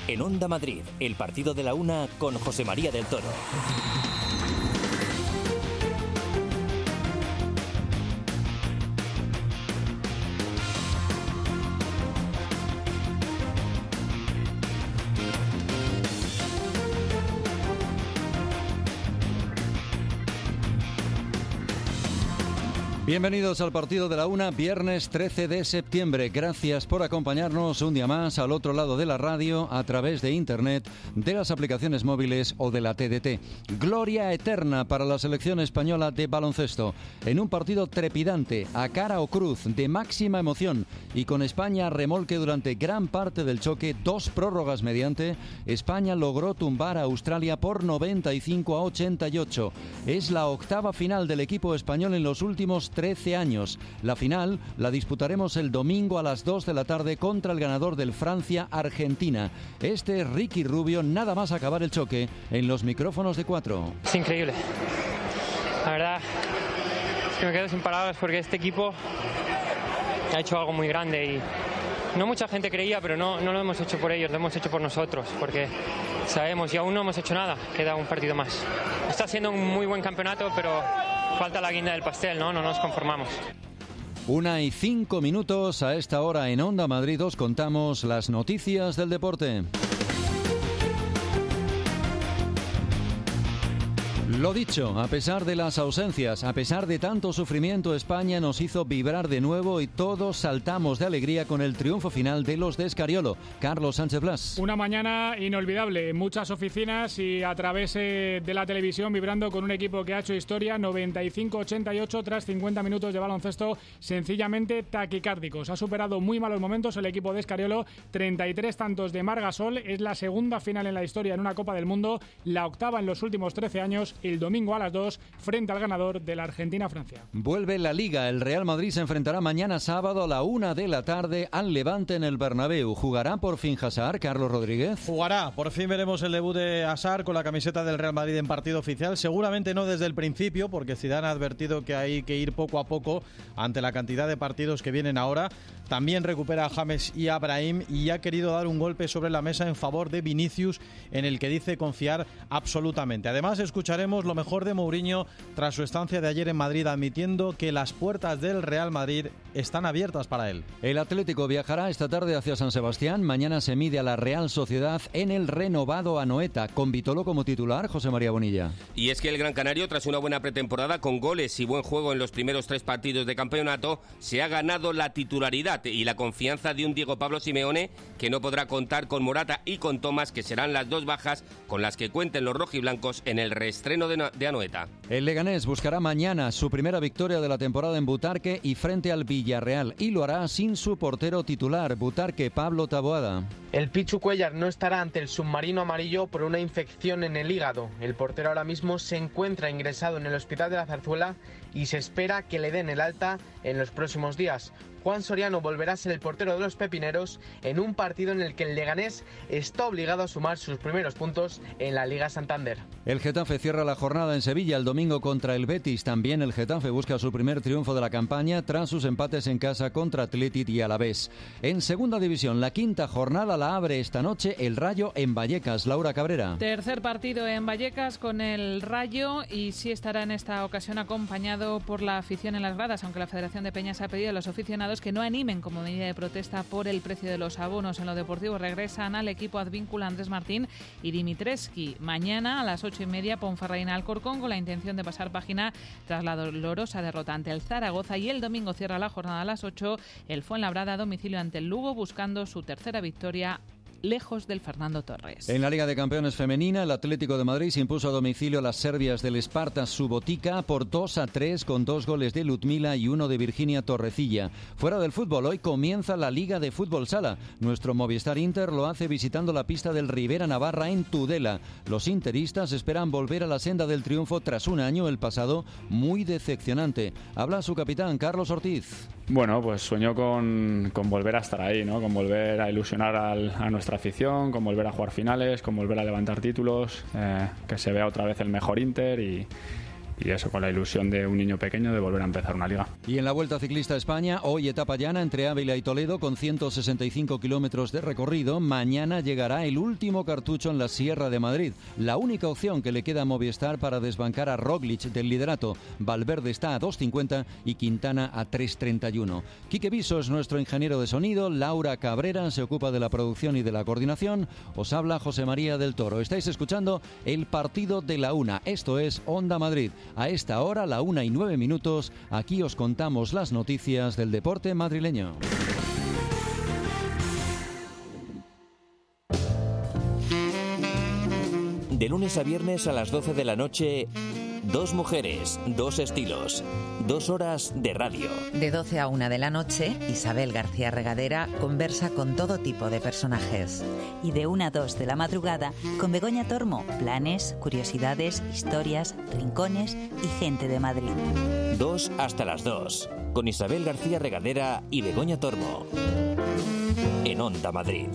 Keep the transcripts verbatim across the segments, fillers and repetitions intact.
En Onda Madrid, el partido de la una con José María del Toro. Bienvenidos al partido de la una, viernes trece de septiembre. Gracias por acompañarnos un día más al otro lado de la radio, a través de internet, de las aplicaciones móviles o de la T D T. Gloria eterna para la selección española de baloncesto. En un partido trepidante, a cara o cruz, de máxima emoción y con España a remolque durante gran parte del choque, dos prórrogas mediante, España logró tumbar a Australia por noventa y cinco a ochenta y ocho. Es la octava final del equipo español en los últimos trece años. La final la disputaremos el domingo a las dos de la tarde contra el ganador del Francia-Argentina. Este es Ricky Rubio, nada más acabar el choque, en los micrófonos de Cuatro. Es increíble. La verdad es que me quedo sin palabras porque este equipo ha hecho algo muy grande y no mucha gente creía, pero no, no lo hemos hecho por ellos, lo hemos hecho por nosotros, porque sabemos y aún no hemos hecho nada, queda un partido más. Está siendo un muy buen campeonato, pero falta la guinda del pastel, ¿no? No nos conformamos. Una y cinco minutos a esta hora en Onda Madrid os contamos las noticias del deporte. Lo dicho, a pesar de las ausencias, a pesar de tanto sufrimiento, España nos hizo vibrar de nuevo y todos saltamos de alegría con el triunfo final de los de Escariolo. Carlos Sánchez Blas. Una mañana inolvidable, muchas oficinas y a través eh, de la televisión vibrando con un equipo que ha hecho historia, noventa y cinco a ochenta y ocho tras cincuenta minutos de baloncesto sencillamente taquicárdicos. Ha superado muy malos momentos el equipo de Escariolo, treinta y tres tantos de Marc Gasol, es la segunda final en la historia en una Copa del Mundo, la octava en los últimos trece años. El domingo a las dos, frente al ganador de la Argentina-Francia. Vuelve la Liga. El Real Madrid se enfrentará mañana sábado a la una de la tarde al Levante en el Bernabéu. ¿Jugará por fin Hazard, Carlos Rodríguez? Jugará. Por fin veremos el debut de Hazard con la camiseta del Real Madrid en partido oficial. Seguramente no desde el principio, porque Zidane ha advertido que hay que ir poco a poco ante la cantidad de partidos que vienen ahora. También recupera a James y a Brahim y ha querido dar un golpe sobre la mesa en favor de Vinicius, en el que dice confiar absolutamente. Además, escucharemos lo mejor de Mourinho tras su estancia de ayer en Madrid, admitiendo que las puertas del Real Madrid están abiertas para él. El Atlético viajará esta tarde hacia San Sebastián. Mañana se mide a la Real Sociedad en el renovado Anoeta, con Vitolo como titular. José María Bonilla. Y es que el Gran Canario, tras una buena pretemporada con goles y buen juego en los primeros tres partidos de campeonato, se ha ganado la titularidad y la confianza de un Diego Pablo Simeone, que no podrá contar con Morata y con Tomás, que serán las dos bajas con las que cuenten los rojiblancos en el reestreno de, de Anoeta. El Leganés buscará mañana su primera victoria de la temporada en Butarque y frente al Villarreal, y lo hará sin su portero titular, Butarque, Pablo Taboada. El Pichu Cuéllar no estará ante el submarino amarillo por una infección en el hígado. El portero ahora mismo se encuentra ingresado en el Hospital de la Zarzuela y se espera que le den el alta en los próximos días. Juan Soriano volverá a ser el portero de los pepineros en un partido en el que el Leganés está obligado a sumar sus primeros puntos en la Liga Santander. El Getafe cierra la jornada en Sevilla el domingo contra el Betis. También el Getafe busca su primer triunfo de la campaña tras sus empates en casa contra Athletic y Alavés. En segunda división, la quinta jornada la abre esta noche el Rayo en Vallecas. Laura Cabrera. Tercer partido en Vallecas con el Rayo y sí estará en esta ocasión acompañado por la afición en las gradas, aunque la Federación de Peñas ha pedido a los aficionados que no animen como medida de protesta por el precio de los abonos. En lo deportivo regresan al equipo Advíncula Andrés Martín y Dimitrescu. Mañana a las ocho y media Ponferradina Alcorcón, con la intención de pasar página tras la dolorosa derrota ante el Zaragoza, y el domingo cierra la jornada a las ocho el Fuenlabrada a domicilio ante el Lugo, buscando su tercera victoria lejos del Fernando Torres. En la Liga de Campeones femenina, el Atlético de Madrid se impuso a domicilio a las serbias del Sparta Subotica por dos a tres con dos goles de Ludmila y uno de Virginia Torrecilla. Fuera del fútbol, hoy comienza la Liga de Fútbol Sala. Nuestro Movistar Inter lo hace visitando la pista del Rivera Navarra en Tudela. Los interistas esperan volver a la senda del triunfo tras un año, el pasado, muy decepcionante. Habla su capitán, Carlos Ortiz. Bueno, pues sueño con, con volver a estar ahí, ¿no? Con volver a ilusionar al, a nuestra afición, con volver a jugar finales, con volver a levantar títulos, eh, que se vea otra vez el mejor Inter y, y eso, con la ilusión de un niño pequeño de volver a empezar una liga. Y en la Vuelta Ciclista a España, hoy etapa llana entre Ávila y Toledo con ciento sesenta y cinco kilómetros de recorrido. Mañana llegará el último cartucho en la Sierra de Madrid, la única opción que le queda a Movistar para desbancar a Roglic del liderato. Valverde está a dos cincuenta y Quintana a tres treinta y uno. Quique Viso es nuestro ingeniero de sonido, Laura Cabrera se ocupa de la producción y de la coordinación. Os habla José María del Toro. Estáis escuchando el partido de la una. Esto es Onda Madrid. A esta hora, la una y nueve minutos, aquí os contamos las noticias del deporte madrileño. De lunes a viernes a las doce de la noche, dos mujeres, dos estilos, dos horas de radio. De doce a una de la noche, Isabel García Regadera conversa con todo tipo de personajes. Y de una a dos de la madrugada, con Begoña Tormo, planes, curiosidades, historias, rincones y gente de Madrid. Dos hasta las dos, con Isabel García Regadera y Begoña Tormo. En Onda Madrid.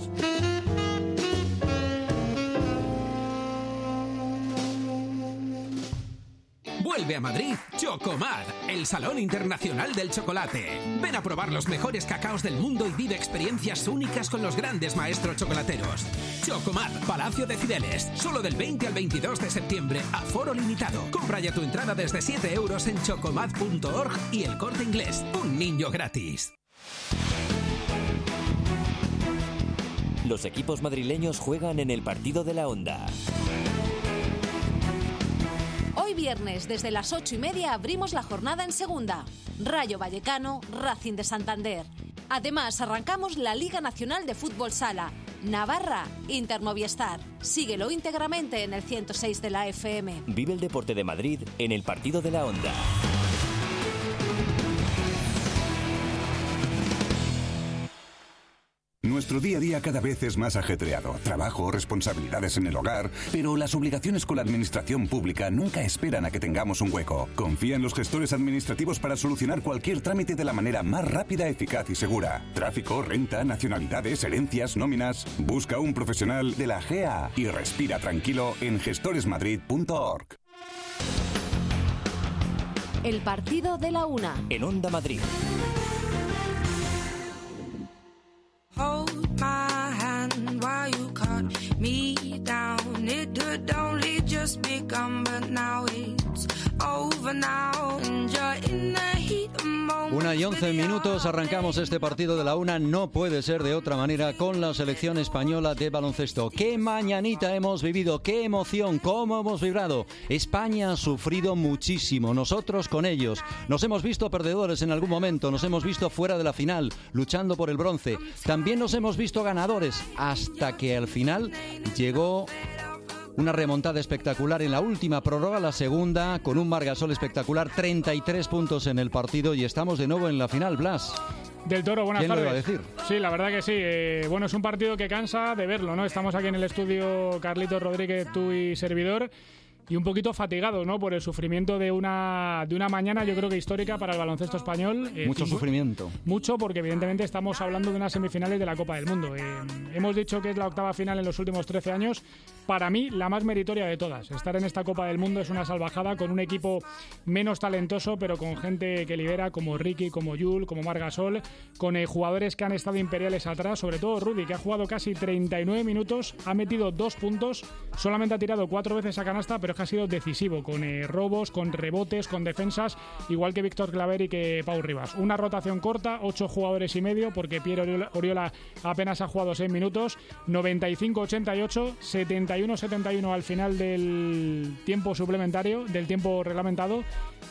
Vuelve a Madrid Chocomad, el Salón Internacional del Chocolate. Ven a probar los mejores cacaos del mundo y vive experiencias únicas con los grandes maestros chocolateros. Chocomad, Palacio de Cibeles, solo del veinte al veintidós de septiembre, aforo limitado. Compra ya tu entrada desde siete euros en chocomad punto org y El Corte Inglés. Un niño gratis. Los equipos madrileños juegan en el partido de la Onda. Hoy viernes, desde las ocho y media, abrimos la jornada en segunda. Rayo Vallecano, Racing de Santander. Además, arrancamos la Liga Nacional de Fútbol Sala. Navarra, Inter Movistar. Síguelo íntegramente en el ciento seis de la F M. Vive el deporte de Madrid en el partido de la Onda. Nuestro día a día cada vez es más ajetreado. Trabajo, responsabilidades en el hogar, pero las obligaciones con la administración pública nunca esperan a que tengamos un hueco. Confía en los gestores administrativos para solucionar cualquier trámite de la manera más rápida, eficaz y segura. Tráfico, renta, nacionalidades, herencias, nóminas. Busca un profesional de la G A y respira tranquilo en gestores madrid punto org. El partido de la una. En Onda Madrid. Hold my hand while you cut me down. It had only just begun, but now it's over now. And you're in the heat of moment. Una y once minutos, arrancamos este partido de la una. No puede ser de otra manera con la selección española de baloncesto. ¡Qué mañanita hemos vivido! ¡Qué emoción! ¡Cómo hemos vibrado! España ha sufrido muchísimo, nosotros con ellos. Nos hemos visto perdedores en algún momento, nos hemos visto fuera de la final, luchando por el bronce. También nos hemos visto ganadores, hasta que al final llegó una remontada espectacular en la última prórroga, la segunda, con un Margasol espectacular, treinta y tres puntos en el partido y estamos de nuevo en la final, Blas. Del Toro, buenas ¿Quién tardes. lo iba a decir? Sí, la verdad que sí. Eh, bueno, es un partido que cansa de verlo, ¿no? Estamos aquí en el estudio, Carlitos Rodríguez, tú y servidor, y un poquito fatigados, ¿no? Por el sufrimiento de una, de una mañana, yo creo que histórica para el baloncesto español. Eh, Mucho sufrimiento. Mucho, porque evidentemente estamos hablando de unas semifinales de la Copa del Mundo. Eh, hemos dicho que es la octava final en los últimos trece años. Para mí, la más meritoria de todas. Estar en esta Copa del Mundo es una salvajada, con un equipo menos talentoso, pero con gente que lidera, como Ricky, como Yul, como Margasol, con eh, jugadores que han estado imperiales atrás, sobre todo Rudy, que ha jugado casi treinta y nueve minutos, ha metido dos puntos, solamente ha tirado cuatro veces a canasta, pero es que ha sido decisivo, con eh, robos, con rebotes, con defensas, igual que Víctor Claver y que Pau Rivas. Una rotación corta, ocho jugadores y medio, porque Pierre Oriola, Oriola apenas ha jugado seis minutos, noventa y cinco ochenta y ocho, setenta y uno setenta y uno al final del tiempo suplementario, del tiempo reglamentado,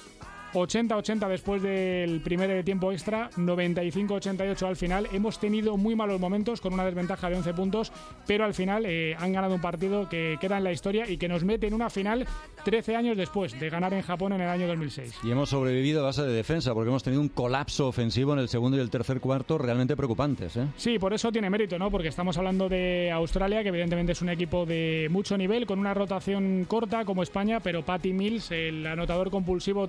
ochenta ochenta después del primer tiempo extra, noventa y cinco ochenta y ocho al final. Hemos tenido muy malos momentos con una desventaja de once puntos, pero al final eh, han ganado un partido que queda en la historia y que nos mete en una final trece años después de ganar en Japón en el año dos mil seis. Y hemos sobrevivido a base de defensa, porque hemos tenido un colapso ofensivo en el segundo y el tercer cuarto realmente preocupantes, ¿eh? Sí, por eso tiene mérito, ¿no? Porque estamos hablando de Australia, que evidentemente es un equipo de mucho nivel, con una rotación corta como España, pero Patty Mills, el anotador compulsivo, treinta y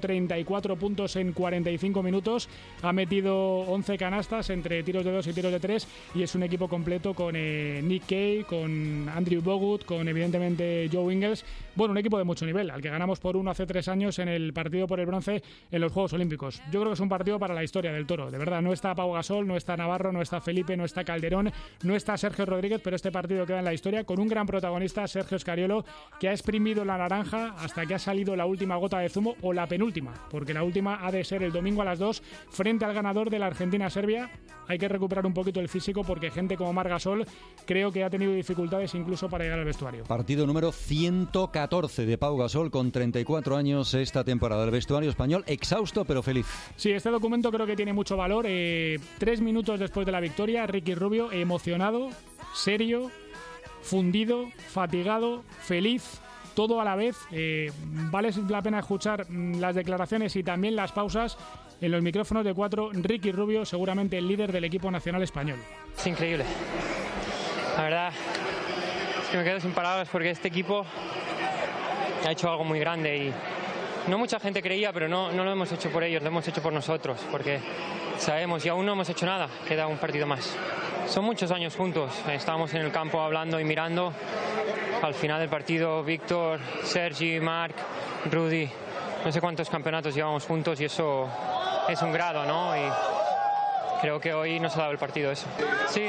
veinticuatro puntos en cuarenta y cinco minutos, ha metido once canastas entre tiros de dos y tiros de tres, y es un equipo completo con eh, Nick Kay, con Andrew Bogut, con evidentemente Joe Ingles. Bueno, un equipo de mucho nivel, al que ganamos por uno hace tres años en el partido por el bronce en los Juegos Olímpicos. Yo creo que es un partido para la historia del Toro, de verdad. No está Pau Gasol, no está Navarro, no está Felipe, no está Calderón, no está Sergio Rodríguez, pero este partido queda en la historia con un gran protagonista, Sergio Scariolo, que ha exprimido la naranja hasta que ha salido la última gota de zumo, o la penúltima, porque la última ha de ser el domingo a las dos frente al ganador de la Argentina-Serbia. Hay que recuperar un poquito el físico porque gente como Marc Gasol creo que ha tenido dificultades incluso para llegar al vestuario. Partido número ciento catorce de Pau Gasol con treinta y cuatro años esta temporada. El vestuario español exhausto pero feliz. Sí, este documento creo que tiene mucho valor. Eh, tres minutos después de la victoria, Ricky Rubio emocionado, serio, fundido, fatigado, feliz, todo a la vez. Eh, vale la pena escuchar las declaraciones y también las pausas en los micrófonos de cuatro. Ricky Rubio, seguramente el líder del equipo nacional español. Es increíble. La verdad es que me quedo sin palabras porque este equipo ha hecho algo muy grande y no mucha gente creía, pero no, no lo hemos hecho por ellos, lo hemos hecho por nosotros, porque sabemos y aún no hemos hecho nada, queda un partido más. Son muchos años juntos, estábamos en el campo hablando y mirando. Al final del partido, Víctor, Sergi, Marc, Rudy, no sé cuántos campeonatos llevamos juntos y eso es un grado, ¿no? Y creo que hoy nos ha dado el partido eso. Sí.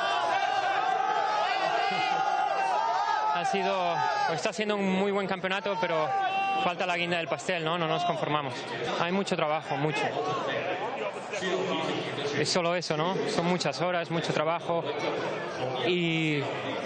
Ha sido, está siendo un muy buen campeonato, pero falta la guinda del pastel, ¿no? No nos conformamos. Hay mucho trabajo, mucho. Es solo eso, ¿no? Son muchas horas, mucho trabajo y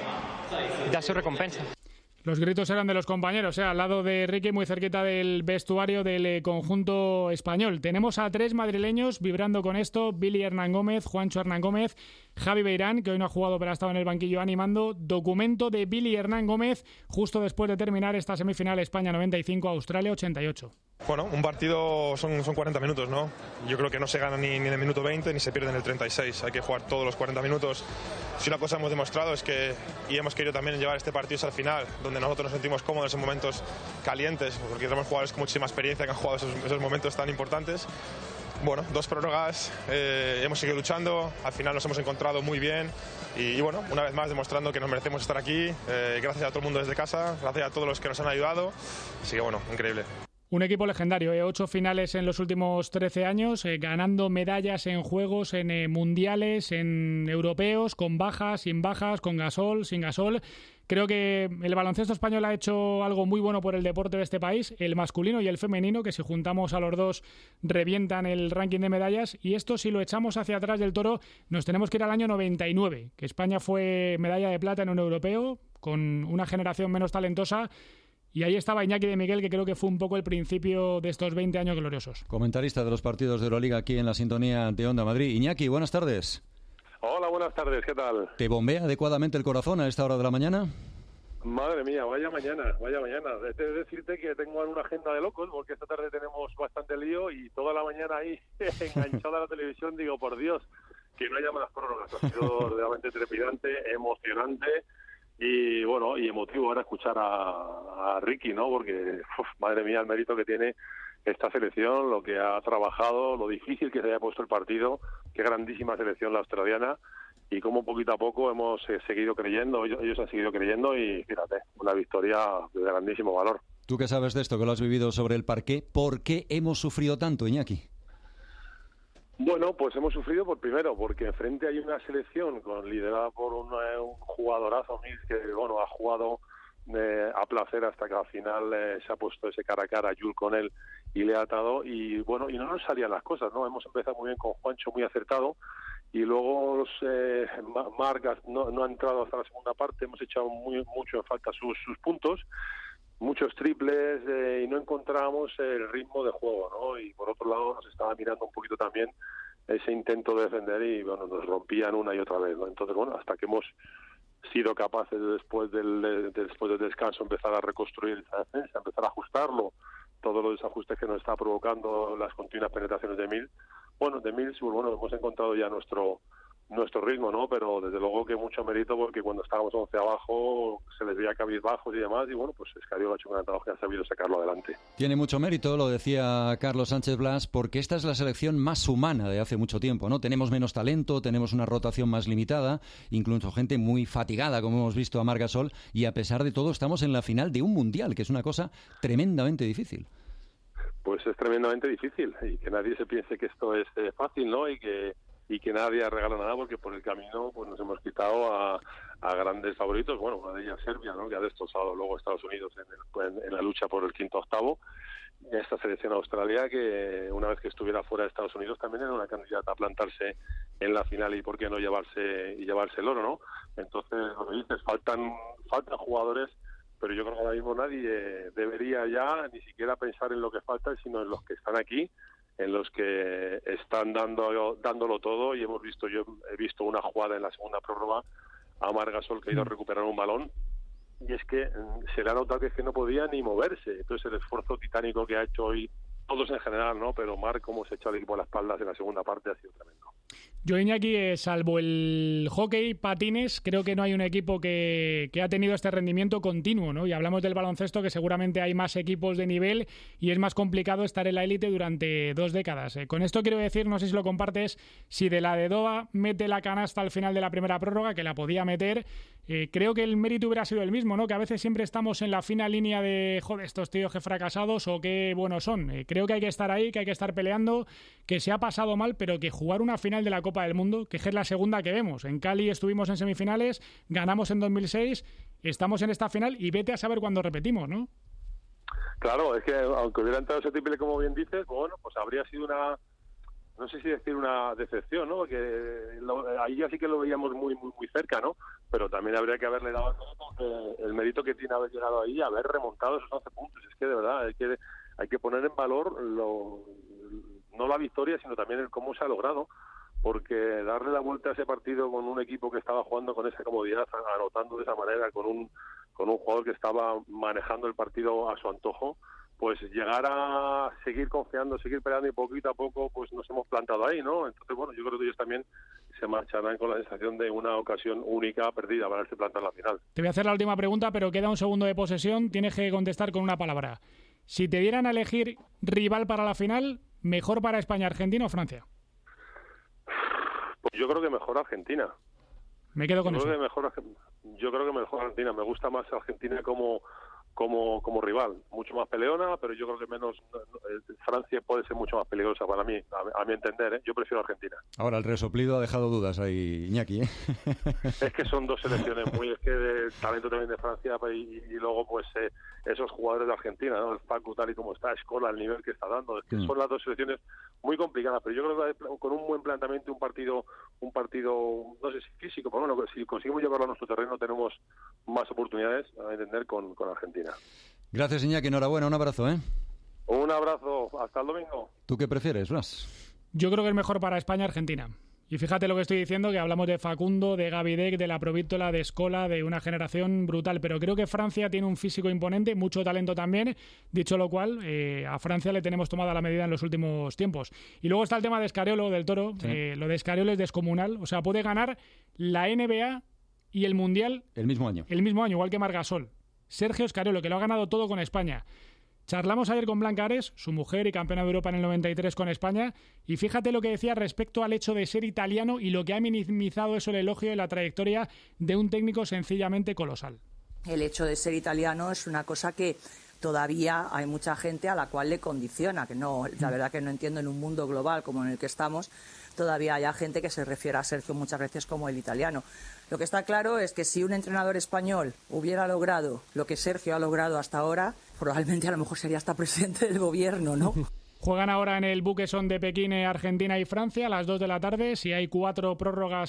da su recompensa. Los gritos eran de los compañeros, ¿eh? Al lado de Ricky, muy cerquita del vestuario del eh, conjunto español. Tenemos a tres madrileños vibrando con esto: Billy Hernán Gómez, Juancho Hernán Gómez, Javi Beirán, que hoy no ha jugado pero ha estado en el banquillo animando. Documento de Billy Hernán Gómez justo después de terminar esta semifinal España noventa y cinco, Australia ochenta y ocho. Bueno, un partido son, son cuarenta minutos, ¿no? Yo creo que no se gana ni, ni en el minuto veinte ni se pierde en el treinta y seis. Hay que jugar todos los cuarenta minutos. Si una cosa hemos demostrado es que, y hemos querido también llevar este partido hasta el final, donde nosotros nos sentimos cómodos en momentos calientes, porque tenemos jugadores con muchísima experiencia que han jugado esos, esos momentos tan importantes. Bueno, dos prórrogas, eh, hemos seguido luchando, al final nos hemos encontrado muy bien y, y bueno, una vez más demostrando que nos merecemos estar aquí. Eh, gracias a todo el mundo desde casa, gracias a todos los que nos han ayudado. Así que bueno, increíble. Un equipo legendario, eh, ocho finales en los últimos trece años, eh, ganando medallas en juegos, en eh, mundiales, en europeos, con bajas, sin bajas, con Gasol, sin Gasol. Creo que el baloncesto español ha hecho algo muy bueno por el deporte de este país, el masculino y el femenino, que si juntamos a los dos revientan el ranking de medallas. Y esto, si lo echamos hacia atrás del Toro, nos tenemos que ir al año noventa y nueve, que España fue medalla de plata en un europeo, con una generación menos talentosa. Y ahí estaba Iñaki de Miguel, que creo que fue un poco el principio de estos veinte años gloriosos. Comentarista de los partidos de Euroliga aquí en la sintonía de Onda Madrid. Iñaki, buenas tardes. Hola, buenas tardes, ¿qué tal? ¿Te bombea adecuadamente el corazón a esta hora de la mañana? Madre mía, vaya mañana, vaya mañana. He de decirte que tengo una agenda de locos, porque esta tarde tenemos bastante lío y toda la mañana ahí enganchada a la televisión, digo, por Dios, que no haya más prórrogas. Ha sido realmente trepidante, emocionante. Y bueno, y emotivo ahora escuchar a, a Ricky, ¿no? Porque, uf, madre mía, el mérito que tiene esta selección, lo que ha trabajado, lo difícil que se haya puesto el partido, qué grandísima selección la australiana, y cómo poquito a poco hemos eh, seguido creyendo, ellos, ellos han seguido creyendo, y fíjate, una victoria de grandísimo valor. Tú que sabes de esto, que lo has vivido sobre el parqué, ¿por qué hemos sufrido tanto, Iñaki? Bueno, pues hemos sufrido por primero, porque enfrente hay una selección con liderada por un, eh, un jugadorazo que bueno ha jugado eh, a placer hasta que al final eh, se ha puesto ese cara a cara a Jules con él y le ha atado, y bueno, y no nos salían las cosas, ¿no? Hemos empezado muy bien con Juancho, muy acertado, y luego los, eh, Marc no, no ha entrado hasta la segunda parte, hemos echado muy mucho en falta sus, sus puntos, muchos triples eh, y no encontrábamos el ritmo de juego, ¿no? Y por otro lado nos estaba mirando un poquito también ese intento de defender y bueno, nos rompían una y otra vez, ¿no? Entonces bueno, hasta que hemos sido capaces de, después del de, después del descanso empezar a reconstruir esa defensa, empezar a ajustarlo, todos los desajustes que nos está provocando las continuas penetraciones de Mills, bueno, de Mills, bueno, hemos encontrado ya nuestro nuestro ritmo, ¿no? Pero desde luego que mucho mérito, porque cuando estábamos once abajo se les veía cabizbajos y demás, y bueno, pues Escariolo ha hecho un gran trabajo y ha sabido sacarlo adelante. Tiene mucho mérito, lo decía Carlos Sánchez Blas, porque esta es la selección más humana de hace mucho tiempo, ¿no? Tenemos menos talento, tenemos una rotación más limitada, incluso gente muy fatigada, como hemos visto a Marc Gasol, y a pesar de todo estamos en la final de un mundial, que es una cosa tremendamente difícil. Pues es tremendamente difícil, y que nadie se piense que esto es eh, fácil, ¿no? Y que y que nadie regala nada, porque por el camino pues nos hemos quitado a, a grandes favoritos, bueno, una de ellas Serbia, ¿no? Que ha destrozado luego a Estados Unidos en, el, en, en la lucha por el quinto octavo, y esta selección Australia, que una vez que estuviera fuera de Estados Unidos también era una candidata a plantarse en la final y por qué no llevarse y llevarse el oro, ¿no? Entonces, lo que dices, faltan faltan jugadores, pero yo creo que ahora mismo nadie debería ya ni siquiera pensar en lo que falta, sino en los que están aquí, en los que están dando dándolo todo, y hemos visto yo he visto una jugada en la segunda prórroga a Marc Gasol que ha ido a recuperar un balón, y es que se le ha notado que es que no podía ni moverse. Entonces el esfuerzo titánico que ha hecho hoy, todos en general, ¿no? Pero Marc, cómo se echó al equipo a las espaldas en la segunda parte, ha sido tremendo. Yo, Iñaki, eh, salvo el hockey, patines, creo que no hay un equipo que, que ha tenido este rendimiento continuo, ¿no? Y hablamos del baloncesto, que seguramente hay más equipos de nivel y es más complicado estar en la élite durante dos décadas. Eh, con esto quiero decir, no sé si lo compartes, si de la de Doha mete la canasta al final de la primera prórroga, que la podía meter, eh, creo que el mérito hubiera sido el mismo, ¿no? Que a veces siempre estamos en la fina línea de, joder, estos tíos que fracasados o qué buenos son. Eh, creo que hay que estar ahí, que hay que estar peleando, que se ha pasado mal, pero que jugar una final de la Copa del Mundo, que es la segunda que vemos. En Cali estuvimos en semifinales, ganamos en dos mil seis, estamos en esta final y vete a saber cuándo repetimos, ¿no? Claro, es que aunque hubiera entrado ese triple, como bien dices, bueno, pues habría sido una, no sé si decir una decepción, ¿no? Porque lo, ahí ya sí que lo veíamos muy muy muy cerca, ¿no? Pero también habría que haberle dado el mérito que tiene haber llegado ahí, haber remontado esos once puntos. Es que de verdad hay que hay que poner en valor lo, no la victoria, sino también el cómo se ha logrado, porque darle la vuelta a ese partido con un equipo que estaba jugando con esa comodidad, anotando de esa manera, con un con un jugador que estaba manejando el partido a su antojo, pues llegar a seguir confiando, seguir peleando, y poquito a poco pues nos hemos plantado ahí, ¿no? Entonces, bueno, yo creo que ellos también se marcharán con la sensación de una ocasión única perdida para haberse plantado en la final. Te voy a hacer la última pregunta, pero queda un segundo de posesión, tienes que contestar con una palabra. Si te dieran a elegir rival para la final, ¿mejor para España, Argentina o Francia? Pues yo creo que mejor Argentina. Me quedo con yo eso. Creo que mejor, yo creo que mejor Argentina. Me gusta más Argentina como como como rival. Mucho más peleona, pero yo creo que menos... Francia puede ser mucho más peligrosa para mí, a, a mi entender, ¿eh? Yo prefiero Argentina. Ahora, el resoplido ha dejado dudas ahí, Iñaki, ¿eh? Es que son dos selecciones muy... Es que de talento también de Francia, y, y luego pues eh, esos jugadores de Argentina, ¿no? El Facu, tal y como está, Escola, el nivel que está dando. Es que mm. son las dos selecciones muy complicadas, pero yo creo que con un buen planteamiento, un partido, un partido no sé si físico, pero bueno, si conseguimos llevarlo a nuestro terreno tenemos más oportunidades, a entender, con, con Argentina. Gracias, Iñaki, enhorabuena, un abrazo, ¿eh? Un abrazo, hasta el domingo. ¿Tú qué prefieres, Blas? Yo creo que es mejor para España Argentina. Y fíjate lo que estoy diciendo, que hablamos de Facundo, de Gavidec, de la Provítola, de Escola, de una generación brutal. Pero creo que Francia tiene un físico imponente, mucho talento también. Dicho lo cual, eh, a Francia le tenemos tomada la medida en los últimos tiempos. Y luego está el tema de Scariolo, del Toro. Sí. Eh, lo de Scariolo es descomunal. O sea, puede ganar la N B A y el Mundial... El mismo año. El mismo año, igual que Marc Gasol. Sergio Scariolo, que lo ha ganado todo con España. Charlamos ayer con Blanca Ares, su mujer y campeona de Europa en el noventa y tres con España, y fíjate lo que decía respecto al hecho de ser italiano y lo que ha minimizado eso el elogio de la trayectoria de un técnico sencillamente colosal. El hecho de ser italiano es una cosa que todavía hay mucha gente a la cual le condiciona, que no, la verdad que no entiendo, en un mundo global como en el que estamos, todavía hay gente que se refiere a Sergio muchas veces como el italiano. Lo que está claro es que si un entrenador español hubiera logrado lo que Sergio ha logrado hasta ahora, probablemente a lo mejor sería hasta presidente del gobierno, ¿no? Juegan ahora en el Buqueson de Pekín, Argentina y Francia, a las dos de la tarde. Si hay cuatro prórrogas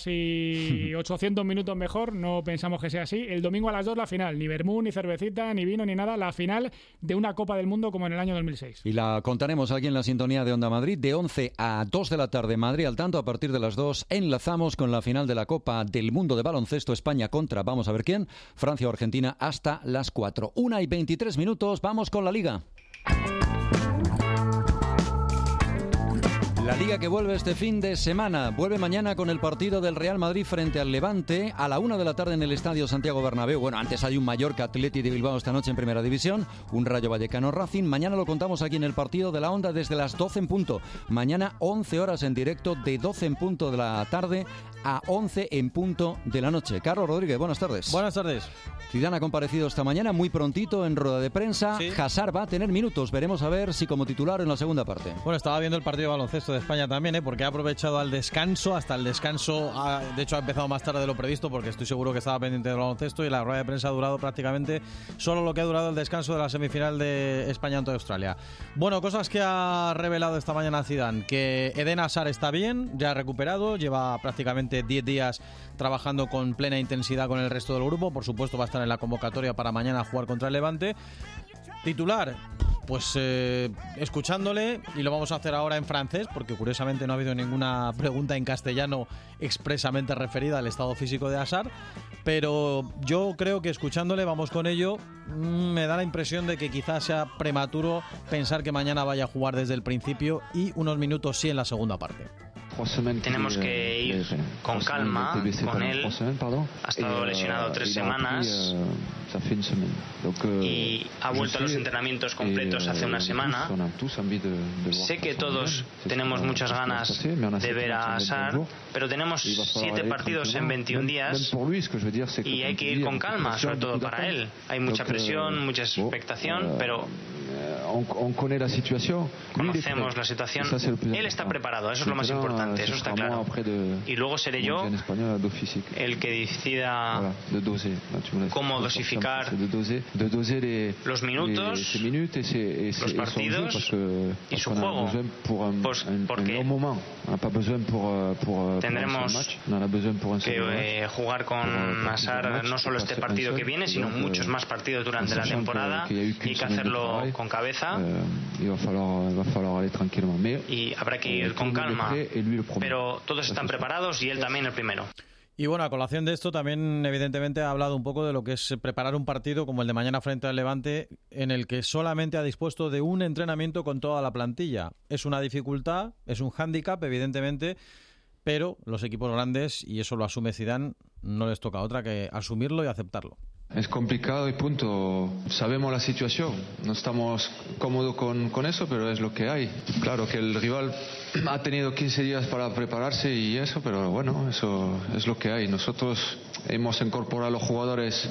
y ochocientos minutos mejor, no pensamos que sea así. El domingo a las dos la final. Ni vermú, ni cervecita, ni vino, ni nada. La final de una Copa del Mundo como en el año dos mil seis. Y la contaremos aquí en la sintonía de Onda Madrid. De once a dos de la tarde, Madrid al tanto. A partir de las dos enlazamos con la final de la Copa del Mundo de baloncesto. España contra, vamos a ver quién, Francia o Argentina, hasta las cuatro. Una y veintitrés minutos, vamos con la Liga. La Liga que vuelve este fin de semana. Vuelve mañana con el partido del Real Madrid frente al Levante a la una de la tarde en el Estadio Santiago Bernabéu. Bueno, antes hay un Mallorca Athletic de Bilbao esta noche en Primera División, un Rayo Vallecano Racing. Mañana lo contamos aquí en el partido de la Onda desde las doce en punto. Mañana once horas en directo, de doce en punto de la tarde a once en punto de la noche. Carlos Rodríguez, buenas tardes. Buenas tardes. Zidane ha comparecido esta mañana muy prontito en rueda de prensa. Sí. Hazard va a tener minutos. Veremos a ver si como titular en la segunda parte. Bueno, estaba viendo el partido de baloncesto de España también, ¿eh? Porque ha aprovechado al descanso, hasta el descanso, ha, de hecho ha empezado más tarde de lo previsto porque estoy seguro que estaba pendiente del baloncesto y la rueda de prensa ha durado prácticamente solo lo que ha durado el descanso de la semifinal de España ante Australia. Bueno, cosas que ha revelado esta mañana Zidane, que Eden Hazard está bien, ya ha recuperado, lleva prácticamente diez días trabajando con plena intensidad con el resto del grupo, por supuesto va a estar en la convocatoria para mañana a jugar contra el Levante. Titular, pues eh, escuchándole, y lo vamos a hacer ahora en francés porque curiosamente no ha habido ninguna pregunta en castellano expresamente referida al estado físico de Hazard, pero yo creo que escuchándole, vamos con ello, me da la impresión de que quizás sea prematuro pensar que mañana vaya a jugar desde el principio y unos minutos sí en la segunda parte. Tenemos que ir con calma con él. Ha estado lesionado tres semanas y ha vuelto a los entrenamientos completos hace una semana. Sé que todos tenemos muchas ganas de ver a Hazard, pero tenemos siete partidos en veintiún días y hay que ir con calma, sobre todo para él. Hay mucha presión, mucha expectación, pero conocemos la situación. Él está preparado, eso es lo más importante, eso está claro. Y luego seré yo el que decida cómo dosificar los minutos, los partidos y su juego. Pues porque tendremos que eh, jugar con Hazard no solo este partido que viene, sino muchos más partidos durante la temporada, y hay que hacerlo con cabeza y habrá que ir con calma, pero todos están preparados y él también el primero. Y bueno, a colación de esto también evidentemente ha hablado un poco de lo que es preparar un partido como el de mañana frente al Levante, en el que solamente ha dispuesto de un entrenamiento con toda la plantilla. Es una dificultad, es un hándicap evidentemente, pero los equipos grandes, y eso lo asume Zidane, no les toca otra que asumirlo y aceptarlo. Es complicado y punto. Sabemos la situación, no estamos cómodos con, con eso, pero es lo que hay. Claro que el rival ha tenido quince días para prepararse y eso, pero bueno, eso es lo que hay. Nosotros hemos incorporado a los jugadores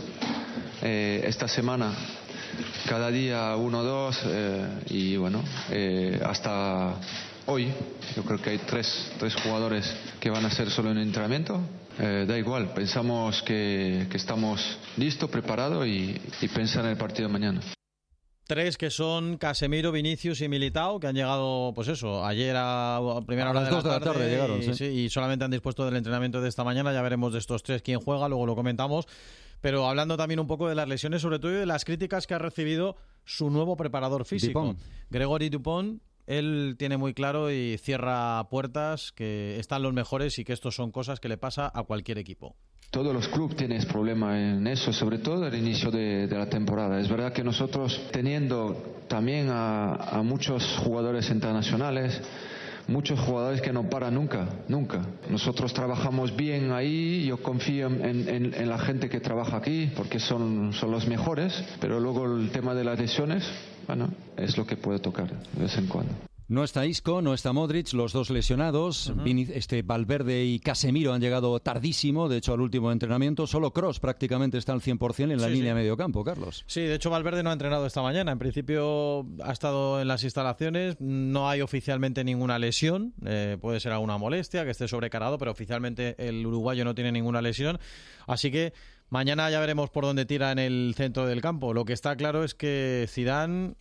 eh, esta semana, cada día uno o dos, eh, y bueno, eh, hasta hoy yo creo que hay tres, tres jugadores que van a hacer solo un entrenamiento. Eh, da igual, pensamos que, que estamos listos, preparados y, y pensar en el partido de mañana. Tres que son Casemiro, Vinicius y Militao, que han llegado, pues eso, ayer a primera hora de la tarde, de la tarde llegaron, y, sí. Sí, y solamente han dispuesto del entrenamiento de esta mañana. Ya veremos de estos tres quién juega, luego lo comentamos. Pero hablando también un poco de las lesiones, sobre todo y de las críticas que ha recibido su nuevo preparador físico, Dupont. Gregory Dupont. Él tiene muy claro y cierra puertas que están los mejores y que estos son cosas que le pasa a cualquier equipo. Todos los clubes tienen problemas en eso, sobre todo al inicio de, de la temporada. Es verdad que nosotros, teniendo también a, a muchos jugadores internacionales, muchos jugadores que no paran nunca, nunca. Nosotros trabajamos bien ahí, yo confío en, en, en la gente que trabaja aquí, porque son, son los mejores, pero luego el tema de las lesiones, bueno, es lo que puede tocar de vez en cuando. No está Isco, no está Modric, los dos lesionados. Uh-huh. Vini, este Valverde y Casemiro han llegado tardísimo, de hecho al último entrenamiento. Solo Kroos prácticamente está al cien por ciento en la sí, línea sí. medio campo, Carlos. Sí, de hecho Valverde no ha entrenado esta mañana. En principio ha estado en las instalaciones. No hay oficialmente ninguna lesión. Eh, puede ser alguna molestia, que esté sobrecargado, pero oficialmente el uruguayo no tiene ninguna lesión. Así que mañana ya veremos por dónde tira en el centro del campo. Lo que está claro es que Zidane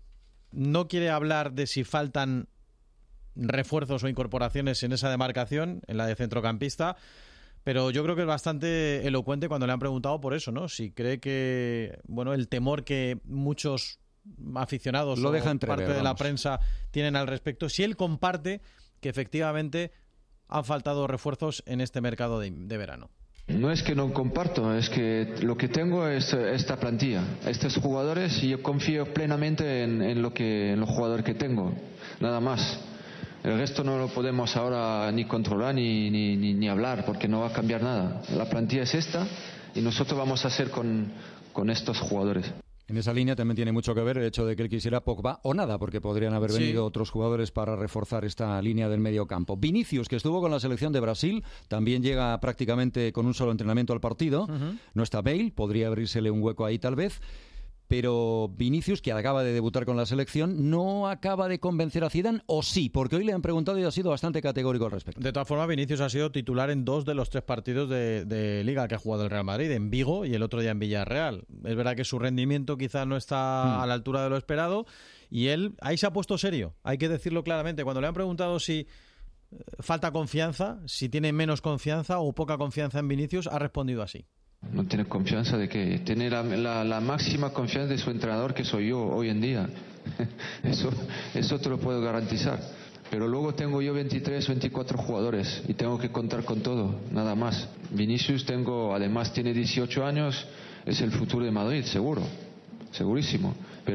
no quiere hablar de si faltan refuerzos o incorporaciones en esa demarcación, en la de centrocampista, pero yo creo que es bastante elocuente cuando le han preguntado por eso, ¿no? Si cree que, bueno, el temor que muchos aficionados Lo o deja entrever, parte de vamos. la prensa tienen al respecto, si él comparte que efectivamente han faltado refuerzos en este mercado de, de verano. No es que no comparto, es que lo que tengo es esta plantilla, estos jugadores, y yo confío plenamente en, en lo que en los jugadores que tengo, nada más. El resto no lo podemos ahora ni controlar ni, ni, ni, ni hablar, porque no va a cambiar nada. La plantilla es esta y nosotros vamos a hacer con, con estos jugadores. En esa línea también tiene mucho que ver el hecho de que él quisiera Pogba o nada, porque podrían haber Sí. venido otros jugadores para reforzar esta línea del medio campo. Vinicius, que estuvo con la selección de Brasil, también llega prácticamente con un solo entrenamiento al partido. Uh-huh. No está Bale, podría abrírsele un hueco ahí tal vez. Pero Vinicius, que acaba de debutar con la selección, no acaba de convencer a Zidane, o sí, porque hoy le han preguntado y ha sido bastante categórico al respecto. De todas formas, Vinicius ha sido titular en dos de los tres partidos de, de Liga que ha jugado el Real Madrid, en Vigo y el otro día en Villarreal. Es verdad que su rendimiento quizás no está Hmm. a la altura de lo esperado y él ahí se ha puesto serio, hay que decirlo claramente. Cuando le han preguntado si eh, falta confianza, si tiene menos confianza o poca confianza en Vinicius, ha respondido así. No tiene confianza de que tiene la, la, la máxima confianza de su entrenador, que soy yo hoy en día. Eso, eso te lo puedo garantizar. Pero luego tengo yo veintitrés, veinticuatro jugadores y tengo que contar con todo, nada más. Vinicius tengo, además tiene dieciocho años, es el futuro de Madrid, seguro, segurísimo.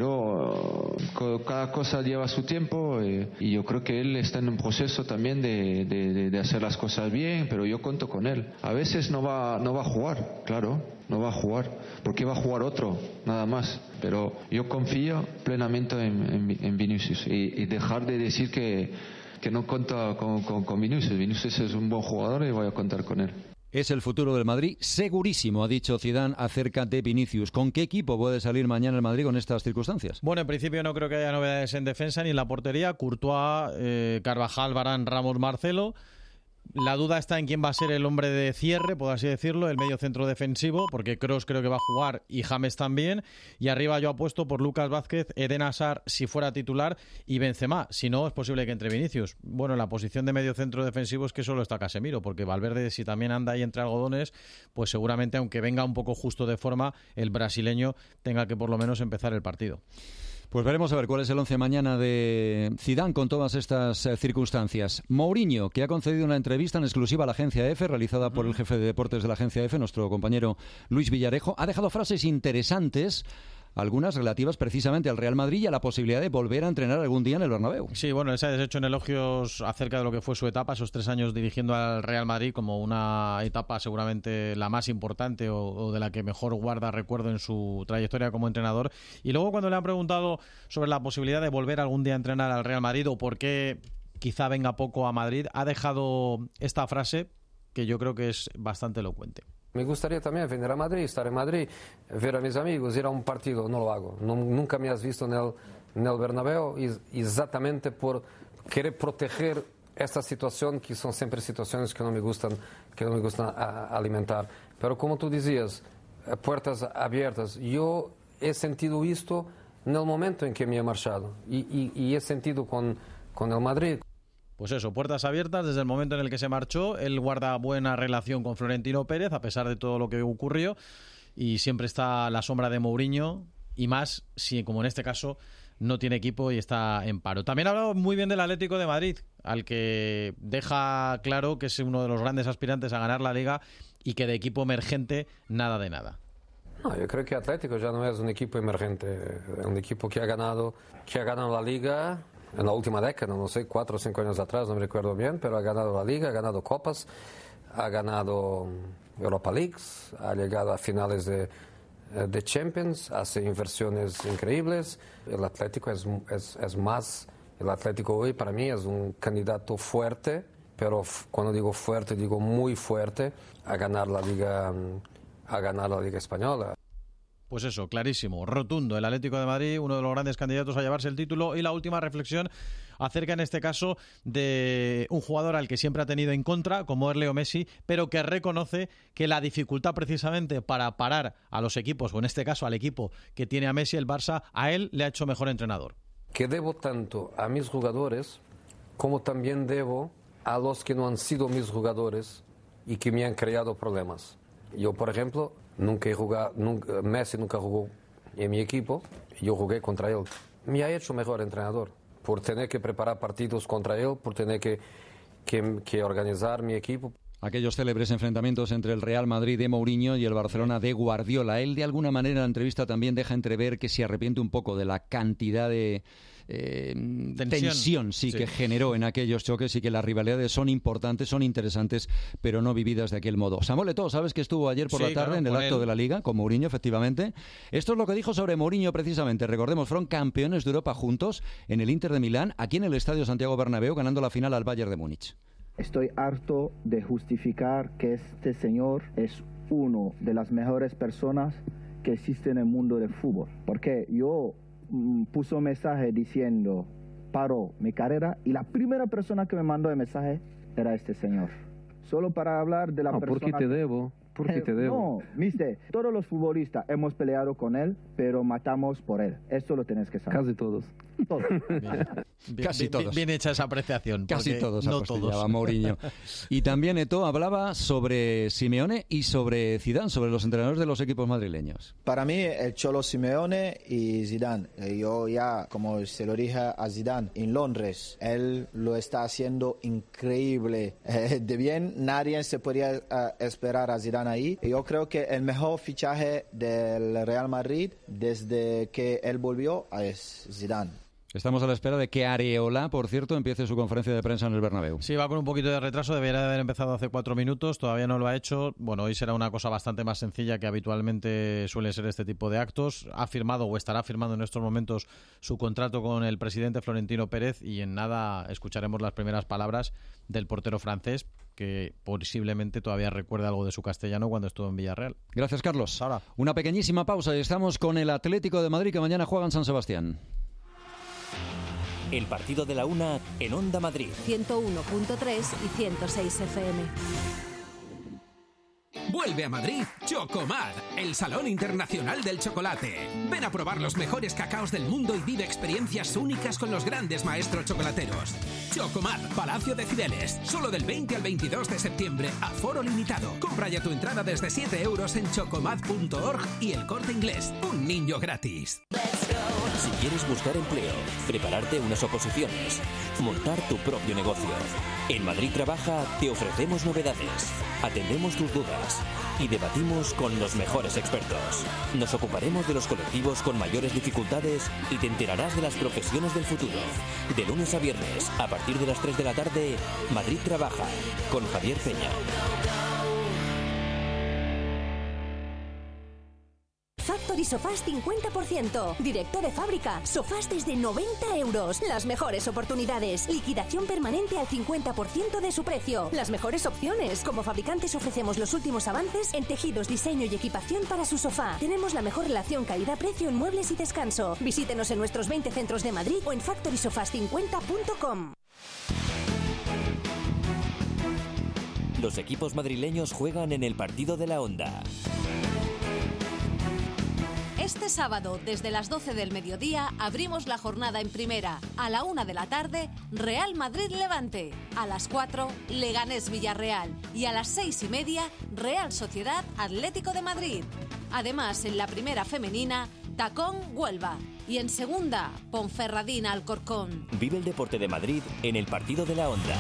Pero uh, cada cosa lleva su tiempo eh, y yo creo que él está en un proceso también de, de, de hacer las cosas bien, pero yo cuento con él. A veces no va, no va a jugar, claro, no va a jugar, porque va a jugar otro, nada más. Pero yo confío plenamente en, en, en Vinicius y, y dejar de decir que, que no cuento con, con, con Vinicius. Vinicius es un buen jugador y voy a contar con él. Es el futuro del Madrid, segurísimo, ha dicho Zidane acerca de Vinicius. ¿Con qué equipo puede salir mañana el Madrid con estas circunstancias? Bueno, en principio no creo que haya novedades en defensa ni en la portería. Courtois, eh, Carvajal, Varane, Ramos, Marcelo. La duda está en quién va a ser el hombre de cierre, por así decirlo, el medio centro defensivo, porque Kroos creo que va a jugar y James también. Y arriba yo apuesto por Lucas Vázquez, Eden Hazard si fuera titular y Benzema. Si no, es posible que entre Vinicius. Bueno, en la posición de medio centro defensivo es que solo está Casemiro, porque Valverde, si también anda ahí entre algodones, pues seguramente, aunque venga un poco justo de forma, el brasileño tenga que por lo menos empezar el partido. Pues veremos a ver cuál es el once mañana de Zidane con todas estas eh, circunstancias. Mourinho, que ha concedido una entrevista en exclusiva a la agencia Efe, realizada por el jefe de deportes de la agencia Efe, nuestro compañero Luis Villarejo, ha dejado frases interesantes, algunas relativas precisamente al Real Madrid y a la posibilidad de volver a entrenar algún día en el Bernabéu. Sí, bueno, él se ha deshecho en elogios acerca de lo que fue su etapa, esos tres años dirigiendo al Real Madrid, como una etapa seguramente la más importante o, o de la que mejor guarda recuerdo en su trayectoria como entrenador. Y luego cuando le han preguntado sobre la posibilidad de volver algún día a entrenar al Real Madrid o por qué quizá venga poco a Madrid, ha dejado esta frase que yo creo que es bastante elocuente. Me gustaría también venir a Madrid, estar en Madrid, ver a mis amigos, ir a un partido, no lo hago. No, nunca me has visto en el, en el Bernabéu, exactamente por querer proteger esta situación, que son siempre situaciones que no me gustan, que no me gustan a, a alimentar. Pero como tú decías, puertas abiertas. Yo he sentido esto en el momento en que me he marchado y, y, y he sentido con, con el Madrid. Pues eso, puertas abiertas desde el momento en el que se marchó. Él guarda buena relación con Florentino Pérez, a pesar de todo lo que ocurrió, y siempre está a la sombra de Mourinho, y más si, como en este caso, no tiene equipo y está en paro. También ha hablado muy bien del Atlético de Madrid, al que deja claro que es uno de los grandes aspirantes a ganar la Liga y que de equipo emergente nada de nada. No, yo creo que Atlético ya no es un equipo emergente, es un equipo que ha ganado, que ha ganado la Liga en la última década, no sé, cuatro o cinco años atrás, no me recuerdo bien, pero ha ganado la Liga, ha ganado Copas, ha ganado Europa Leagues, ha llegado a finales de, de Champions, hace inversiones increíbles. El Atlético es, es, es más, el Atlético hoy para mí es un candidato fuerte, pero cuando digo fuerte, digo muy fuerte, a ganar la Liga, a ganar la Liga Española. Pues eso, clarísimo, rotundo. El Atlético de Madrid, uno de los grandes candidatos a llevarse el título. Y la última reflexión acerca, en este caso, de un jugador al que siempre ha tenido en contra, como es Leo Messi, pero que reconoce que la dificultad precisamente para parar a los equipos, o en este caso al equipo que tiene a Messi, el Barça, a él le ha hecho mejor entrenador. Que debo tanto a mis jugadores como también debo a los que no han sido mis jugadores y que me han creado problemas. Yo, por ejemplo, nunca he jugado, nunca, Messi nunca jugó en mi equipo, yo jugué contra él. Me ha hecho mejor entrenador, por tener que preparar partidos contra él, por tener que, que, que organizar mi equipo. Aquellos célebres enfrentamientos entre el Real Madrid de Mourinho y el Barcelona de Guardiola. Él, de alguna manera, en la entrevista también deja entrever que se arrepiente un poco de la cantidad de eh, tensión, tensión sí, sí. que generó en aquellos choques, y que las rivalidades son importantes, son interesantes, pero no vividas de aquel modo. Samuel Eto'o, sabes que estuvo ayer por sí, la tarde claro, en el acto él. de la Liga con Mourinho, efectivamente. Esto es lo que dijo sobre Mourinho precisamente. Recordemos, fueron campeones de Europa juntos en el Inter de Milán, aquí en el Estadio Santiago Bernabéu, ganando la final al Bayern de Múnich. Estoy harto de justificar que este señor es uno de las mejores personas que existen en el mundo del fútbol. Porque yo mm, puse un mensaje diciendo, paro mi carrera, y la primera persona que me mandó el mensaje era este señor. Solo para hablar de la no, persona... ¿Por qué te debo? ¿Por qué te debo? No, mister, todos los futbolistas hemos peleado con él, pero matamos por él. Esto lo tenés que saber. Casi todos. Todos. Bien, Casi bien, todos. Bien hecha esa apreciación. Casi todos no apostillaba todos. Mourinho. Y también Eto'o hablaba sobre Simeone y sobre Zidane, sobre los entrenadores de los equipos madrileños. Para mí, el Cholo Simeone y Zidane. Yo ya, como se lo dije a Zidane, en Londres, él lo está haciendo increíble. Eh, de bien, nadie se podía uh, esperar a Zidane ahí. Yo creo que el mejor fichaje del Real Madrid desde que él volvió es Zidane. Estamos a la espera de que Areola, por cierto, empiece su conferencia de prensa en el Bernabéu. Sí, va con un poquito de retraso, debería de haber empezado hace cuatro minutos, todavía no lo ha hecho. Bueno, hoy será una cosa bastante más sencilla que habitualmente suele ser este tipo de actos. Ha firmado o estará firmando en estos momentos su contrato con el presidente Florentino Pérez, y en nada escucharemos las primeras palabras del portero francés, que posiblemente todavía recuerda algo de su castellano cuando estuvo en Villarreal. Gracias, Carlos. Ahora. Una pequeñísima pausa y estamos con el Atlético de Madrid, que mañana juega en San Sebastián. El partido de la una en Onda Madrid. ciento uno punto tres y ciento seis F M. Vuelve a Madrid Chocomad, el Salón Internacional del Chocolate. Ven a probar los mejores cacaos del mundo y vive experiencias únicas con los grandes maestros chocolateros. Chocomad, Palacio de Cibeles, solo del veinte al veintidós de septiembre, aforo limitado. Compra ya tu entrada desde siete euros en chocomad punto org y El Corte Inglés, un niño gratis. Si quieres buscar empleo, prepararte unas oposiciones, montar tu propio negocio, en Madrid Trabaja te ofrecemos novedades, atendemos tus dudas y debatimos con los mejores expertos. Nos ocuparemos de los colectivos con mayores dificultades y te enterarás de las profesiones del futuro. De lunes a viernes, a partir de las tres de la tarde, Madrid Trabaja, con Javier Peña. Factory Sofás cincuenta por ciento. Directo de fábrica. Sofás desde noventa euros. Las mejores oportunidades. Liquidación permanente al cincuenta por ciento de su precio. Las mejores opciones. Como fabricantes ofrecemos los últimos avances en tejidos, diseño y equipación para su sofá. Tenemos la mejor relación calidad-precio en muebles y descanso. Visítenos en nuestros veinte centros de Madrid o en factory sofás cincuenta punto com. Los equipos madrileños juegan en el partido de la Onda. Este sábado, desde las doce del mediodía, abrimos la jornada en primera. A la una de la tarde, Real Madrid-Levante. A las cuatro, Leganés-Villarreal. Y a las seis y media, Real Sociedad Atlético de Madrid. Además, en la primera femenina, Tacón-Huelva. Y en segunda, Ponferradina-Alcorcón. Vive el deporte de Madrid en el partido de la Onda.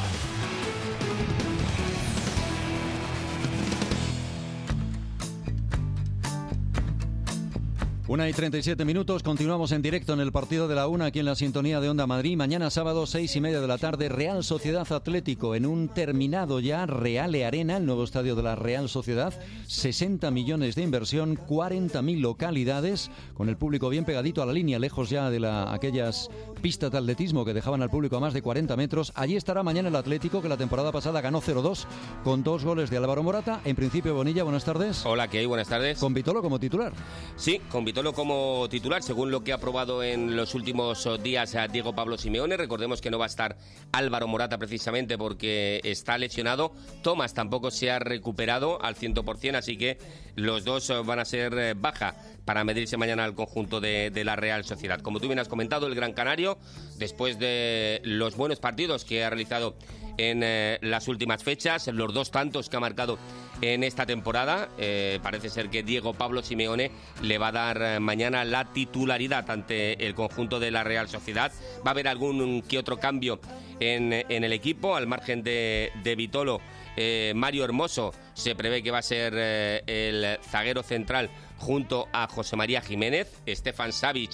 Una y treinta y siete minutos, continuamos en directo en el partido de la una aquí en la sintonía de Onda Madrid. Mañana sábado, seis y media de la tarde, Real Sociedad Atlético en un terminado ya Reale Arena, el nuevo estadio de la Real Sociedad. sesenta millones de inversión, cuarenta mil localidades, con el público bien pegadito a la línea, lejos ya de la, aquellas pistas de atletismo que dejaban al público a más de cuarenta metros. Allí estará mañana el Atlético, que la temporada pasada ganó cero dos con dos goles de Álvaro Morata. En principio, Bonilla, buenas tardes. Hola, ¿qué hay? Buenas tardes. Con Vitolo como titular. Sí, con Vitolo como titular, según lo que ha probado en los últimos días a Diego Pablo Simeone. Recordemos que no va a estar Álvaro Morata precisamente porque está lesionado. Tomás tampoco se ha recuperado al cien por ciento, así que los dos van a ser baja para medirse mañana al conjunto de, de la Real Sociedad. Como tú bien has comentado, el Gran Canario, después de los buenos partidos que ha realizado en eh, las últimas fechas, los dos tantos que ha marcado en esta temporada, eh, parece ser que Diego Pablo Simeone le va a dar eh, mañana la titularidad ante el conjunto de la Real Sociedad. Va a haber algún que otro cambio en, en el equipo, al margen de, de Vitolo. Eh, Mario Hermoso se prevé que va a ser eh, el zaguero central junto a José María Jiménez. Stefan Savic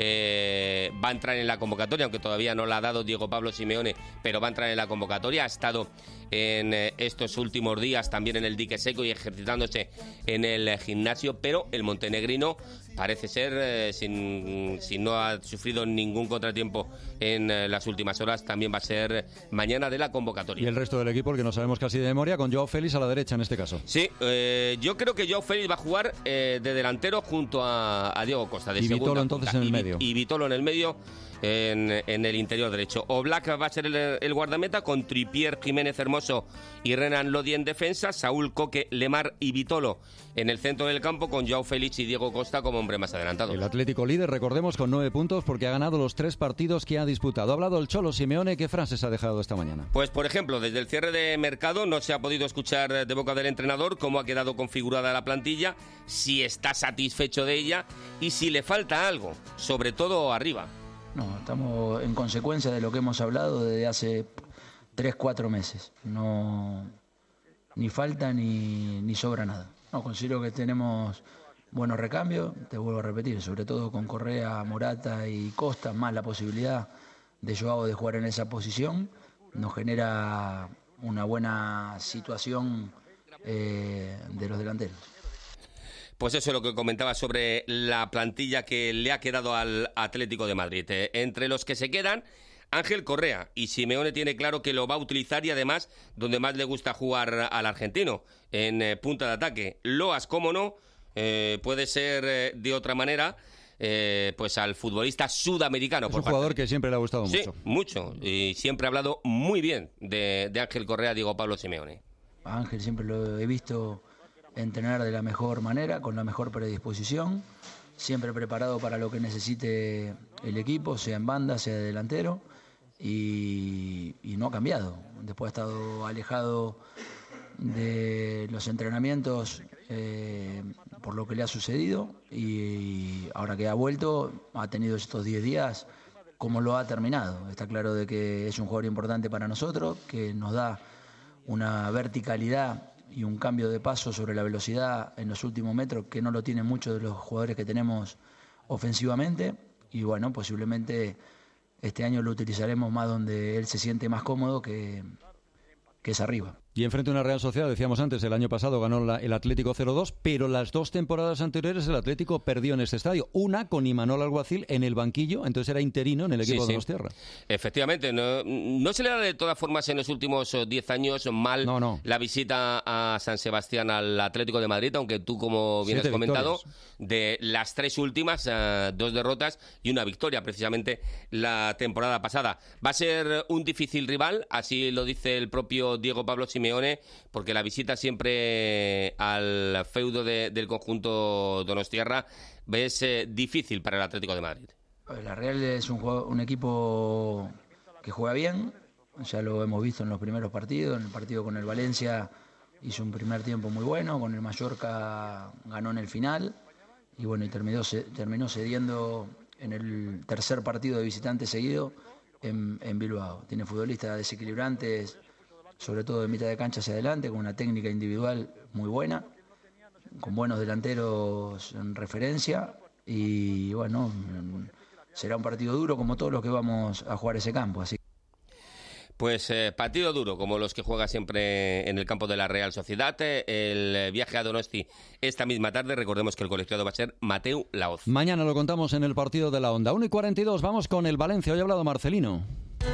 eh, va a entrar en la convocatoria, aunque todavía no la ha dado Diego Pablo Simeone, pero va a entrar en la convocatoria. Ha estado en eh, estos últimos días también en el dique seco y ejercitándose en el gimnasio, pero el montenegrino parece ser, eh, sin, si no ha sufrido ningún contratiempo en eh, las últimas horas, también va a ser mañana de la convocatoria. Y el resto del equipo, el que no sabemos casi de memoria, con Joao Félix a la derecha en este caso. Sí, eh, yo creo que Joao Félix va a jugar eh, de delantero junto a, a Diego Costa. De y segunda Vitolo entonces punta. en el y, medio. Y Vitolo en el medio, en, en el interior derecho. Oblak va a ser el, el guardameta, con Trippier, Jiménez Hermoso y Renan Lodi en defensa, Saúl Coque, Lemar y Vitolo en el centro del campo, con Joao Félix y Diego Costa como hombre más adelantado. El Atlético líder, recordemos, con nueve puntos porque ha ganado los tres partidos que ha disputado. Ha hablado el Cholo Simeone. ¿Qué frases ha dejado esta mañana? Pues, por ejemplo, desde el cierre de mercado no se ha podido escuchar de boca del entrenador cómo ha quedado configurada la plantilla, si está satisfecho de ella y si le falta algo, sobre todo arriba. No, estamos en consecuencia de lo que hemos hablado desde hace tres, cuatro meses. No, ni falta ni, ni sobra nada. No, considero que tenemos buenos recambios, te vuelvo a repetir, sobre todo con Correa, Morata y Costa, más la posibilidad de Joao de jugar en esa posición, nos genera una buena situación eh, de los delanteros. Pues eso es lo que comentaba sobre la plantilla que le ha quedado al Atlético de Madrid. Eh, entre los que se quedan, Ángel Correa, y Simeone tiene claro que lo va a utilizar, y además donde más le gusta jugar al argentino, en eh, punta de ataque. Loas, cómo no, eh, puede ser eh, de otra manera, eh, pues al futbolista sudamericano. Es por un jugador parte. que siempre le ha gustado Sí, mucho. mucho, y siempre ha hablado muy bien de, de Ángel Correa, Diego Pablo Simeone. A Ángel siempre lo he visto entrenar de la mejor manera, con la mejor predisposición, siempre preparado para lo que necesite el equipo, sea en banda, sea de delantero, y, y no ha cambiado. Después ha estado alejado de los entrenamientos eh, por lo que le ha sucedido, y ahora que ha vuelto, ha tenido estos diez días como lo ha terminado. Está claro de que es un jugador importante para nosotros, que nos da una verticalidad y un cambio de paso sobre la velocidad en los últimos metros que no lo tienen muchos de los jugadores que tenemos ofensivamente, y bueno, posiblemente este año lo utilizaremos más donde él se siente más cómodo, que, que es arriba. Y enfrente a una Real Sociedad, decíamos antes, el año pasado ganó la, el Atlético cero dos, pero las dos temporadas anteriores el Atlético perdió en este estadio. Una con Imanol Alguacil en el banquillo, entonces era interino en el equipo Sí, sí. de Donostiarra. Efectivamente, no, no se le da de todas formas en los últimos diez años mal no, no. la visita a San Sebastián al Atlético de Madrid, aunque tú, como bien Siete has comentado, victorias. de las tres últimas, uh, dos derrotas y una victoria, precisamente la temporada pasada. Va a ser un difícil rival, así lo dice el propio Diego Pablo Simeone, porque la visita siempre al feudo de, del conjunto donostiarra es eh, difícil para el Atlético de Madrid. La Real es un, juego, un equipo que juega bien, ya lo hemos visto en los primeros partidos. En el partido con el Valencia hizo un primer tiempo muy bueno, con el Mallorca ganó en el final, y bueno, y terminó, terminó cediendo en el tercer partido de visitante seguido en, en Bilbao. Tiene futbolistas desequilibrantes, sobre todo de mitad de cancha hacia adelante, con una técnica individual muy buena, con buenos delanteros en referencia, y bueno, será un partido duro como todos los que vamos a jugar ese campo. Así. Pues eh, partido duro, como los que juega siempre en el campo de la Real Sociedad. El viaje a Donosti esta misma tarde, recordemos que el colegiado va a ser Mateu Laoz. Mañana lo contamos en el partido de la Onda. uno y cuarenta y dos, vamos con el Valencia. Hoy ha hablado Marcelino.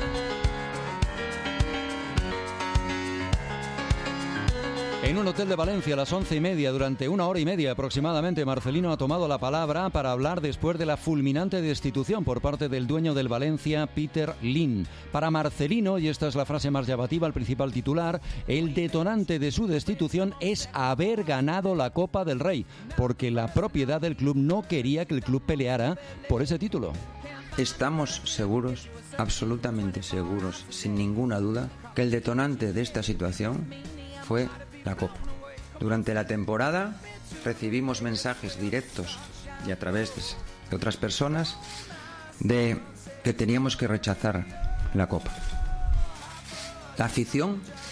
En un hotel de Valencia a las once y media, durante una hora y media aproximadamente, Marcelino ha tomado la palabra para hablar después de la fulminante destitución por parte del dueño del Valencia, Peter Lim. Para Marcelino, y esta es la frase más llamativa, el principal titular, el detonante de su destitución es haber ganado la Copa del Rey, porque la propiedad del club no quería que el club peleara por ese título. Estamos seguros, absolutamente seguros, sin ninguna duda, que el detonante de esta situación fue la Copa. Durante la temporada recibimos mensajes directos y a través de otras personas de que teníamos que rechazar la Copa. La afición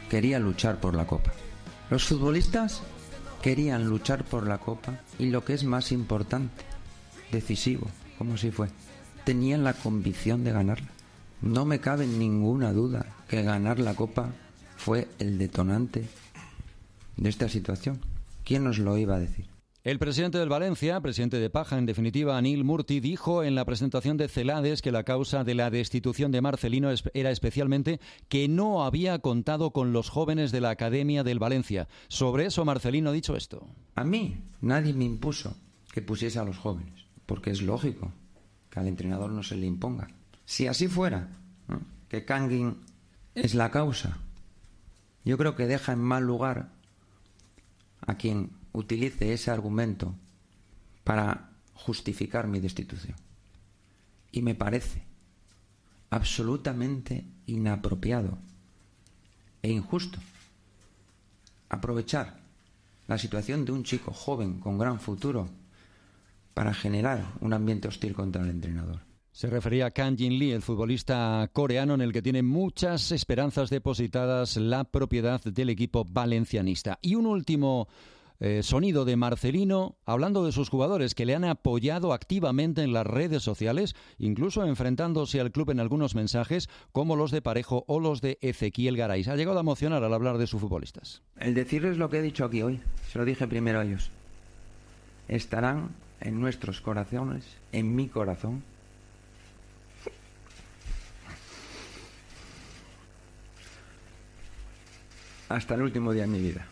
quería luchar por la Copa. Los futbolistas querían luchar por la Copa y, lo que es más importante, decisivo, como si fue, tenían la convicción de ganarla. No me cabe ninguna duda que ganar la Copa fue el detonante de esta situación. ¿Quién nos lo iba a decir? El presidente del Valencia, presidente de Paja, en definitiva, Anil Murti, dijo en la presentación de Celades que la causa de la destitución de Marcelino era especialmente que no había contado con los jóvenes de la Academia del Valencia. Sobre eso, Marcelino ha dicho esto. A mí nadie me impuso que pusiese a los jóvenes, porque es lógico que al entrenador no se le imponga. Si así fuera, ¿no?, que Kangin es la causa, yo creo que deja en mal lugar a quien utilice ese argumento para justificar mi destitución. Y me parece absolutamente inapropiado e injusto aprovechar la situación de un chico joven con gran futuro para generar un ambiente hostil contra el entrenador. Se refería a Kang Jin Lee, el futbolista coreano en el que tiene muchas esperanzas depositadas la propiedad del equipo valencianista. Y un último Eh, sonido de Marcelino hablando de sus jugadores que le han apoyado activamente en las redes sociales, incluso enfrentándose al club en algunos mensajes, como los de Parejo o los de Ezequiel Garay. Ha llegado a emocionar al hablar de sus futbolistas. El decirles lo que he dicho aquí hoy, se lo dije primero a ellos. Estarán en nuestros corazones, en mi corazón, hasta el último día de mi vida.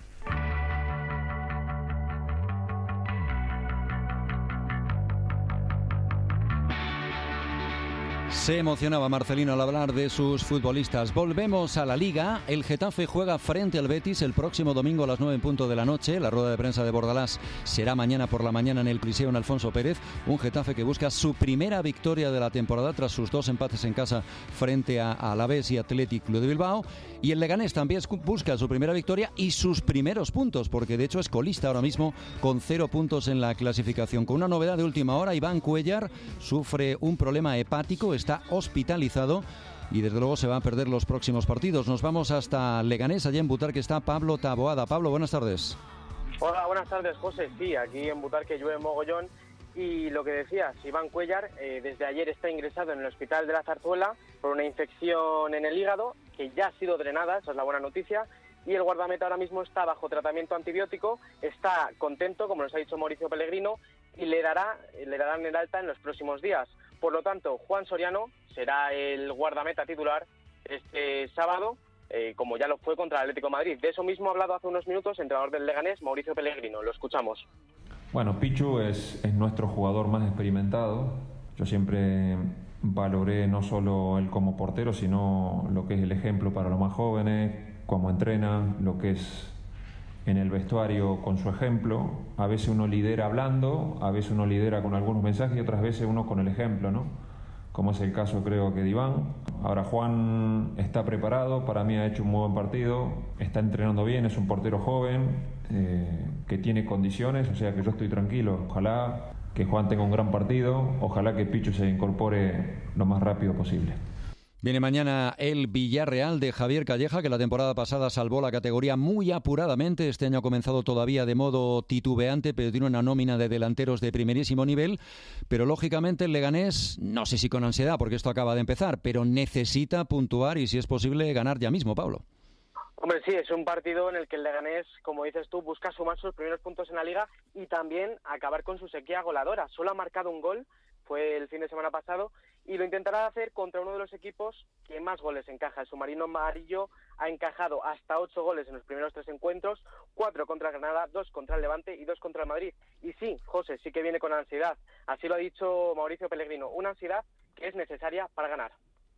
Se emocionaba Marcelino al hablar de sus futbolistas. Volvemos a la Liga. El Getafe juega frente al Betis el próximo domingo a las nueve en punto de la noche. La rueda de prensa de Bordalás será mañana por la mañana en el Coliseo en Alfonso Pérez. Un Getafe que busca su primera victoria de la temporada tras sus dos empates en casa frente a Alavés y Athletic Club de Bilbao. Y el Leganés también busca su primera victoria y sus primeros puntos, porque de hecho es colista ahora mismo con cero puntos en la clasificación. Con una novedad de última hora, Iván Cuéllar sufre un problema hepático, está hospitalizado y desde luego se va a perder los próximos partidos. Nos vamos hasta Leganés, allá en Butarque está Pablo Taboada. Pablo, buenas tardes. Hola, buenas tardes, José. Sí, aquí en Butarque llueve mogollón y lo que decías, Iván Cuéllar eh, desde ayer está ingresado en el Hospital de la Zarzuela por una infección en el hígado que ya ha sido drenada, esa es la buena noticia, y el guardameta ahora mismo está bajo tratamiento antibiótico, está contento, como nos ha dicho Mauricio Pellegrino, y le dará le darán el alta en los próximos días. Por lo tanto, Juan Soriano será el guardameta titular este sábado, eh, como ya lo fue contra el Atlético de Madrid. De eso mismo ha hablado hace unos minutos el entrenador del Leganés, Mauricio Pellegrino. Lo escuchamos. Bueno, Pichu es, es nuestro jugador más experimentado. Yo siempre valoré no solo él como portero, sino lo que es el ejemplo para los más jóvenes, cómo entrena, lo que es en el vestuario con su ejemplo. A veces uno lidera hablando, a veces uno lidera con algunos mensajes y otras veces uno con el ejemplo, ¿no? Como es el caso, creo que de Iván. Ahora Juan está preparado, para mí ha hecho un muy buen partido, está entrenando bien, es un portero joven, eh, que tiene condiciones, o sea que yo estoy tranquilo. Ojalá que Juan tenga un gran partido, ojalá que Pichu se incorpore lo más rápido posible. Viene mañana el Villarreal de Javier Calleja, que la temporada pasada salvó la categoría muy apuradamente. Este año ha comenzado todavía de modo titubeante, pero tiene una nómina de delanteros de primerísimo nivel. Pero lógicamente el Leganés, no sé si con ansiedad, porque esto acaba de empezar, pero necesita puntuar y, si es posible, ganar ya mismo, Pablo. Hombre, sí, es un partido en el que el Leganés, como dices tú, busca sumar sus primeros puntos en la Liga y también acabar con su sequía goleadora. Solo ha marcado un gol, fue el fin de semana pasado, y lo intentará hacer contra uno de los equipos que más goles encaja. El submarino amarillo ha encajado hasta ocho goles en los primeros tres encuentros, cuatro contra Granada, dos contra el Levante y dos contra el Madrid. Y sí, José, sí que viene con ansiedad. Así lo ha dicho Mauricio Pellegrino, una ansiedad que es necesaria para ganar.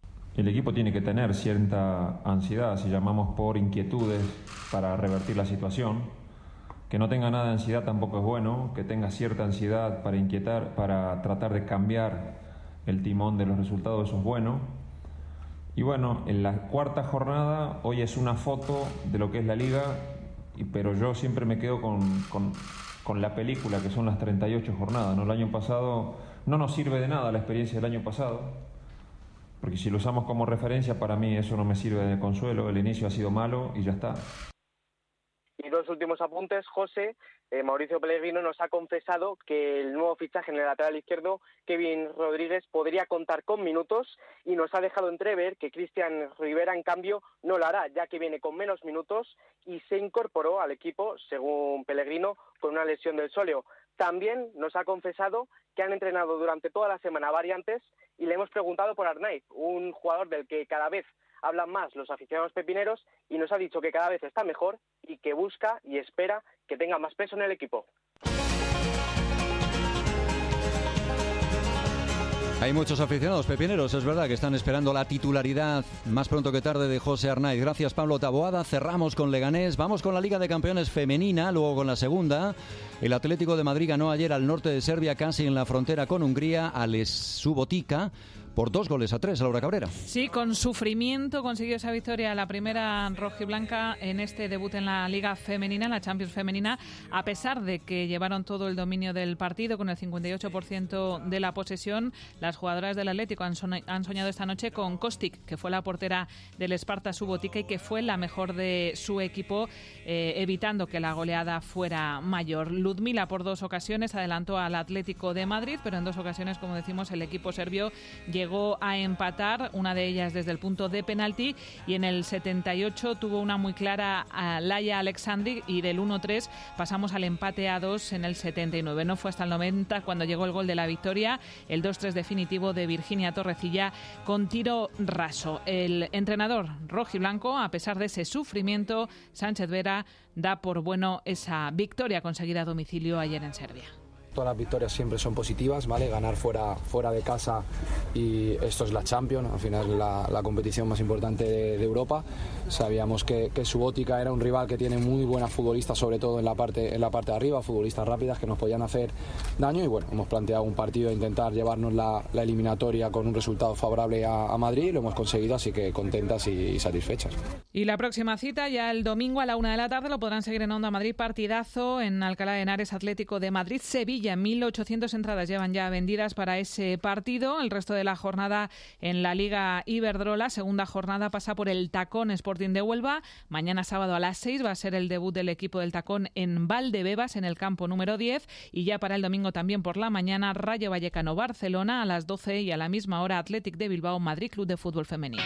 El equipo tiene que tener cierta ansiedad, si llamamos por inquietudes, para revertir la situación. Que no tenga nada de ansiedad tampoco es bueno, que tenga cierta ansiedad para inquietar, para tratar de cambiar el timón de los resultados, eso es bueno. Y bueno, en la cuarta jornada, hoy es una foto de lo que es la Liga, pero yo siempre me quedo con, con, con la película, que son las treinta y ocho jornadas, ¿no? El año pasado no nos sirve de nada la experiencia del año pasado, porque si lo usamos como referencia, para mí eso no me sirve de consuelo. El inicio ha sido malo y ya está. Y dos últimos apuntes, José. Eh, Mauricio Pellegrino nos ha confesado que el nuevo fichaje en el lateral izquierdo, Kevin Rodríguez, podría contar con minutos y nos ha dejado entrever que Cristian Rivera, en cambio, no lo hará, ya que viene con menos minutos y se incorporó al equipo, según Pellegrino, con una lesión del sóleo. También nos ha confesado que han entrenado durante toda la semana variantes y le hemos preguntado por Arnaiz, un jugador del que cada vez hablan más los aficionados pepineros, y nos ha dicho que cada vez está mejor y que busca y espera que tenga más peso en el equipo. Hay muchos aficionados pepineros, es verdad, que están esperando la titularidad más pronto que tarde de José Arnaiz. Gracias, Pablo Taboada. Cerramos con Leganés. Vamos con la Liga de Campeones femenina, luego con la segunda. El Atlético de Madrid ganó ayer al norte de Serbia, casi en la frontera con Hungría, al Subotica, por dos goles a tres, a Laura Cabrera. Sí, con sufrimiento consiguió esa victoria la primera rojiblanca en este debut en la Liga Femenina, en la Champions Femenina, a pesar de que llevaron todo el dominio del partido con el cincuenta y ocho por ciento de la posesión. Las jugadoras del Atlético han, son- han soñado esta noche con Kostic, que fue la portera del Sparta Subotica y que fue la mejor de su equipo, eh, evitando que la goleada fuera mayor. Ludmila por dos ocasiones adelantó al Atlético de Madrid, pero en dos ocasiones, como decimos, el equipo serbio llegó Llegó a empatar, una de ellas desde el punto de penalti, y en el setenta y ocho tuvo una muy clara a Laia Alexandri, y del uno tres pasamos al empate a dos en el setenta y nueve. No fue hasta el noventa cuando llegó el gol de la victoria, el dos tres definitivo de Virginia Torrecilla con tiro raso. El entrenador rojiblanco, a pesar de ese sufrimiento, Sánchez Vera, da por bueno esa victoria conseguida a domicilio ayer en Serbia. Todas las victorias siempre son positivas, ¿vale? Ganar fuera, fuera de casa, y esto es la Champions, al final es la, la competición más importante de, de Europa. Sabíamos que, que Subotica era un rival que tiene muy buenas futbolistas, sobre todo en la parte, en la parte de arriba, futbolistas rápidas que nos podían hacer daño, y bueno, hemos planteado un partido de intentar llevarnos la, la eliminatoria con un resultado favorable a, a Madrid, lo hemos conseguido, así que contentas y, y satisfechas. Y la próxima cita, ya el domingo a la una de la tarde, lo podrán seguir en Onda Madrid, partidazo en Alcalá de Henares, Atlético de Madrid, Sevilla. mil ochocientas entradas llevan ya vendidas para ese partido. El resto de la jornada en la Liga Iberdrola, segunda jornada, pasa por el Tacón Sporting de Huelva. Mañana sábado a las seis va a ser el debut del equipo del Tacón en Valdebebas, en el campo número diez. Y ya para el domingo también por la mañana, Rayo Vallecano Barcelona a las doce, y a la misma hora Athletic de Bilbao Madrid Club de Fútbol Femenino.